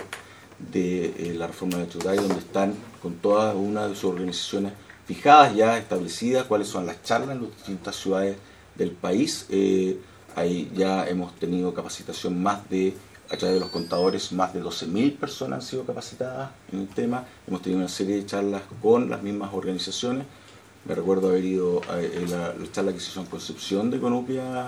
de la reforma tributaria, donde están con todas una de sus organizaciones fijadas, ya establecidas, cuáles son las charlas en las distintas ciudades del país. Ahí ya hemos tenido capacitación a través de los contadores, más de 12.000 personas han sido capacitadas en el tema. Hemos tenido una serie de charlas con las mismas organizaciones. Me recuerdo haber ido a la charla que se hizo en Concepción de Conupia,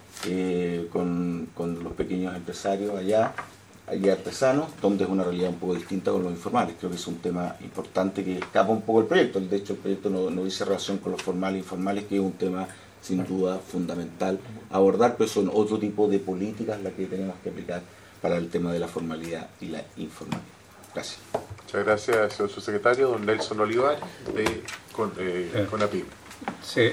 con los pequeños empresarios allá artesanos, donde es una realidad un poco distinta con los informales. Creo que es un tema importante que escapa un poco del proyecto. De hecho, el proyecto no dice relación con los formales e informales, que es un tema sin duda fundamental abordar, pero son otro tipo de políticas las que tenemos que aplicar para el tema de la formalidad y la informalidad. Gracias. Muchas gracias, señor subsecretario. Don Nelson Olivar, de CONAPYME. Sí,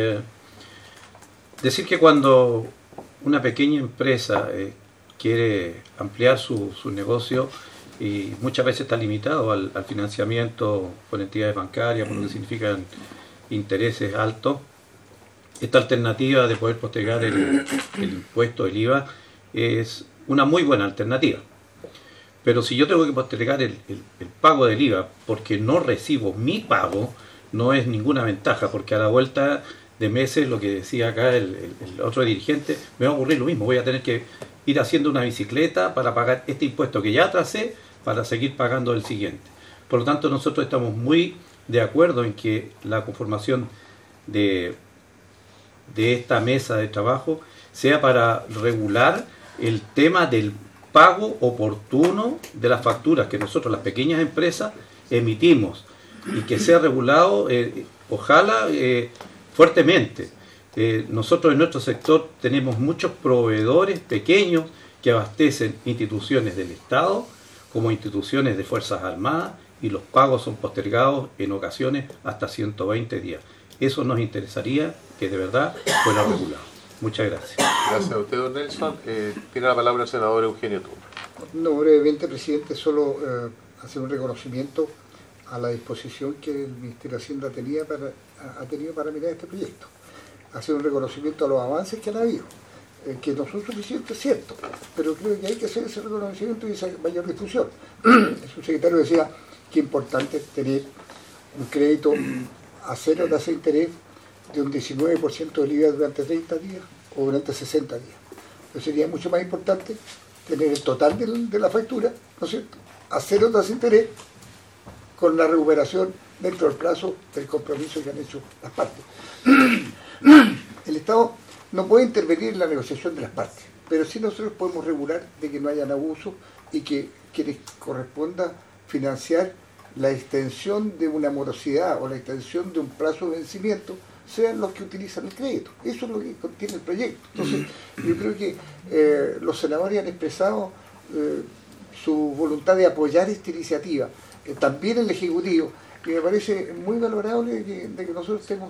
decir que cuando una pequeña empresa quiere ampliar su negocio y muchas veces está limitado al financiamiento con entidades bancarias, por lo que significan intereses altos, esta alternativa de poder postergar el impuesto, el IVA, es una muy buena alternativa. Pero si yo tengo que postergar el pago del IVA porque no recibo mi pago, no es ninguna ventaja, porque a la vuelta de meses, lo que decía acá el otro dirigente, me va a ocurrir lo mismo. Voy a tener que ir haciendo una bicicleta para pagar este impuesto que ya atrasé para seguir pagando el siguiente. Por lo tanto, nosotros estamos muy de acuerdo en que la conformación de esta mesa de trabajo sea para regular el tema del pago oportuno de las facturas que nosotros, las pequeñas empresas, emitimos, y que sea regulado, ojalá, fuertemente. Nosotros en nuestro sector tenemos muchos proveedores pequeños que abastecen instituciones del Estado como instituciones de Fuerzas Armadas, y los pagos son postergados en ocasiones hasta 120 días. Eso nos interesaría que de verdad fuera regulado. Muchas gracias. Gracias a usted, don Nelson. Tiene la palabra el senador Eugenio Tuma. No, brevemente, presidente, solo hacer un reconocimiento a la disposición que el Ministerio de Hacienda ha tenido para mirar este proyecto. Hacer un reconocimiento a los avances que han habido, que no son suficientes, cierto, pero creo que hay que hacer ese reconocimiento y esa mayor difusión. El subsecretario decía que es importante tener un crédito a cero tasa de interés de un 19% del IVA durante 30 días o durante 60 días. Pero sería mucho más importante tener el total de la factura, ¿no es cierto?, a cero tasa de interés, con la recuperación dentro del plazo del compromiso que han hecho las partes. El Estado no puede intervenir en la negociación de las partes, pero sí nosotros podemos regular de que no hayan abusos y que les corresponda financiar la extensión de una morosidad o la extensión de un plazo de vencimiento sean los que utilizan el crédito. Eso es lo que contiene el proyecto. Entonces, yo creo que los senadores han expresado su voluntad de apoyar esta iniciativa, también el Ejecutivo, y me parece muy valorable de que nosotros estemos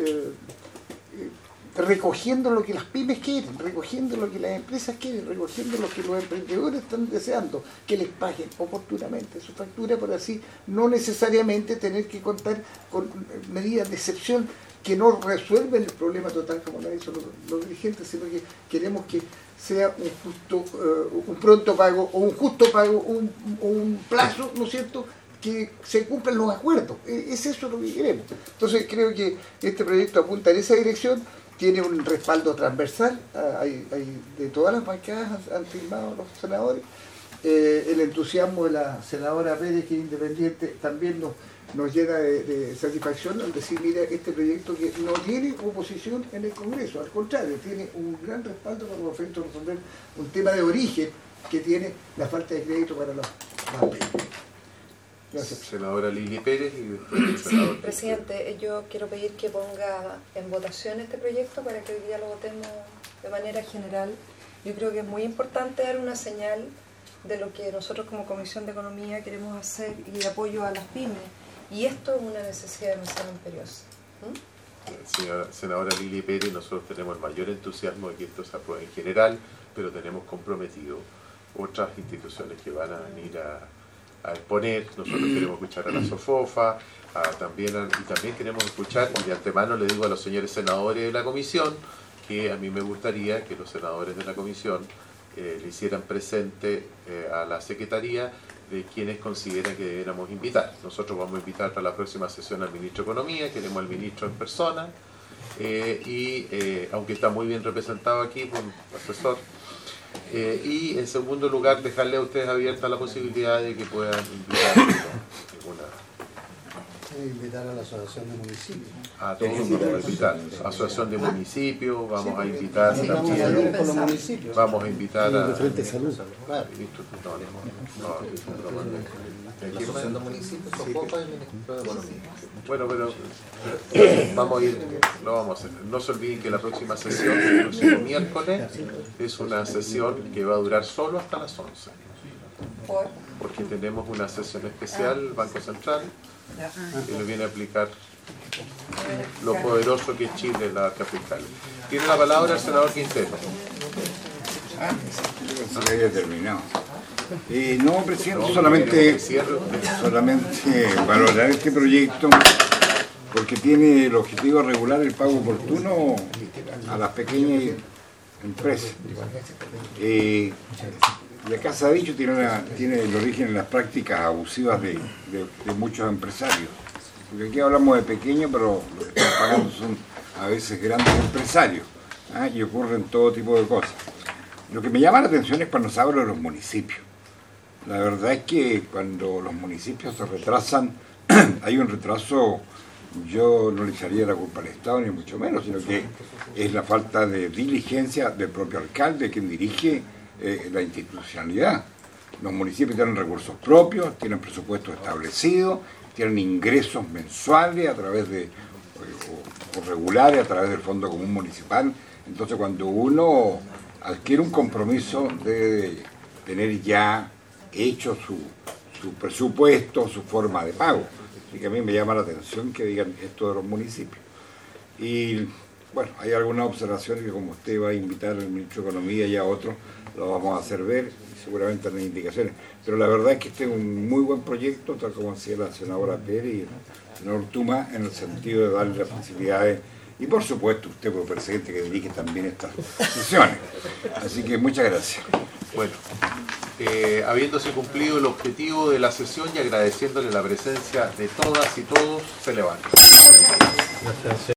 recogiendo lo que las pymes quieren, recogiendo lo que las empresas quieren, recogiendo lo que los emprendedores están deseando, que les paguen oportunamente su factura, por así no necesariamente tener que contar con medidas de excepción que no resuelven el problema total como lo han hecho los dirigentes, sino que queremos que sea un pronto pago o un justo pago, un plazo, ¿no es cierto?, que se cumplan los acuerdos. Es eso lo que queremos. Entonces creo que este proyecto apunta en esa dirección, tiene un respaldo transversal, de todas las bancadas han firmado los senadores. El entusiasmo de la senadora Pérez, que es independiente, también nos llena de satisfacción al decir, mira, este proyecto que no tiene oposición en el Congreso, al contrario, tiene un gran respaldo para resolver un tema de origen que tiene la falta de crédito para las pymes. Gracias. Senadora Lili Pérez y después el senador. Presidente, yo quiero pedir que ponga en votación este proyecto para que hoy día lo votemos de manera general. Yo creo que es muy importante dar una señal de lo que nosotros como Comisión de Economía queremos hacer y de apoyo a las pymes. Y esto es una necesidad demasiado imperiosa. Senadora Lili Pérez, nosotros tenemos el mayor entusiasmo de que esto se apruebe en general, pero tenemos comprometido otras instituciones que van a venir a exponer. Nosotros queremos escuchar a la SOFOFA, y también queremos escuchar, y de antemano le digo a los señores senadores de la comisión, que a mí me gustaría que los senadores de la comisión le hicieran presente a la Secretaría de quienes consideran que deberíamos invitar. Nosotros vamos a invitar para la próxima sesión al Ministro de Economía, queremos al Ministro en persona, aunque está muy bien representado aquí por un asesor, y en segundo lugar dejarle a ustedes abierta la posibilidad de que puedan invitar a la Asociación de Municipios. A todos vamos a invitar. Asociación de Municipios, vamos a invitar también. Vamos a invitar a. Frente Salud. La Asociación de Municipios, SOFOFA y el Ministerio de Economía. Bueno, pero lo vamos a hacer. No se olviden que la próxima sesión, el próximo miércoles, es una sesión que va a durar solo hasta las 11. Porque tenemos una sesión especial, Banco Central, que le viene a aplicar lo poderoso que es Chile, la arca fiscal. Tiene la palabra el senador Quintero. Se había terminado. No, presidente, solamente valorar este proyecto porque tiene el objetivo de regular el pago oportuno a las pequeñas empresas. Y acá se ha dicho, tiene el origen en las prácticas abusivas de muchos empresarios. Porque aquí hablamos de pequeños, pero lo que están pagando son a veces grandes empresarios, y ocurren todo tipo de cosas. Lo que me llama la atención es cuando se habla de los municipios. La verdad es que cuando los municipios se retrasan, hay un retraso, yo no le echaría la culpa al Estado, ni mucho menos, sino que es la falta de diligencia del propio alcalde, quien dirige la institucionalidad. Los municipios tienen recursos propios, tienen presupuestos establecidos, tienen ingresos mensuales a través de, o regulares a través del Fondo Común Municipal. Entonces, cuando uno adquiere un compromiso, debe tener ya hecho su presupuesto, su forma de pago. Así que a mí me llama la atención que digan esto de los municipios. Y bueno, hay algunas observaciones que, como usted va a invitar al ministro de Economía y a otros, lo vamos a hacer ver, y seguramente harán indicaciones. Pero la verdad es que este es un muy buen proyecto, tal como decía la senadora Pérez y el senador Tuma, en el sentido de darle las facilidades, y por supuesto usted, por presidente, que dirige también estas sesiones. Así que muchas gracias. Bueno, habiéndose cumplido el objetivo de la sesión y agradeciéndole la presencia de todas y todos, se levanta. Gracias.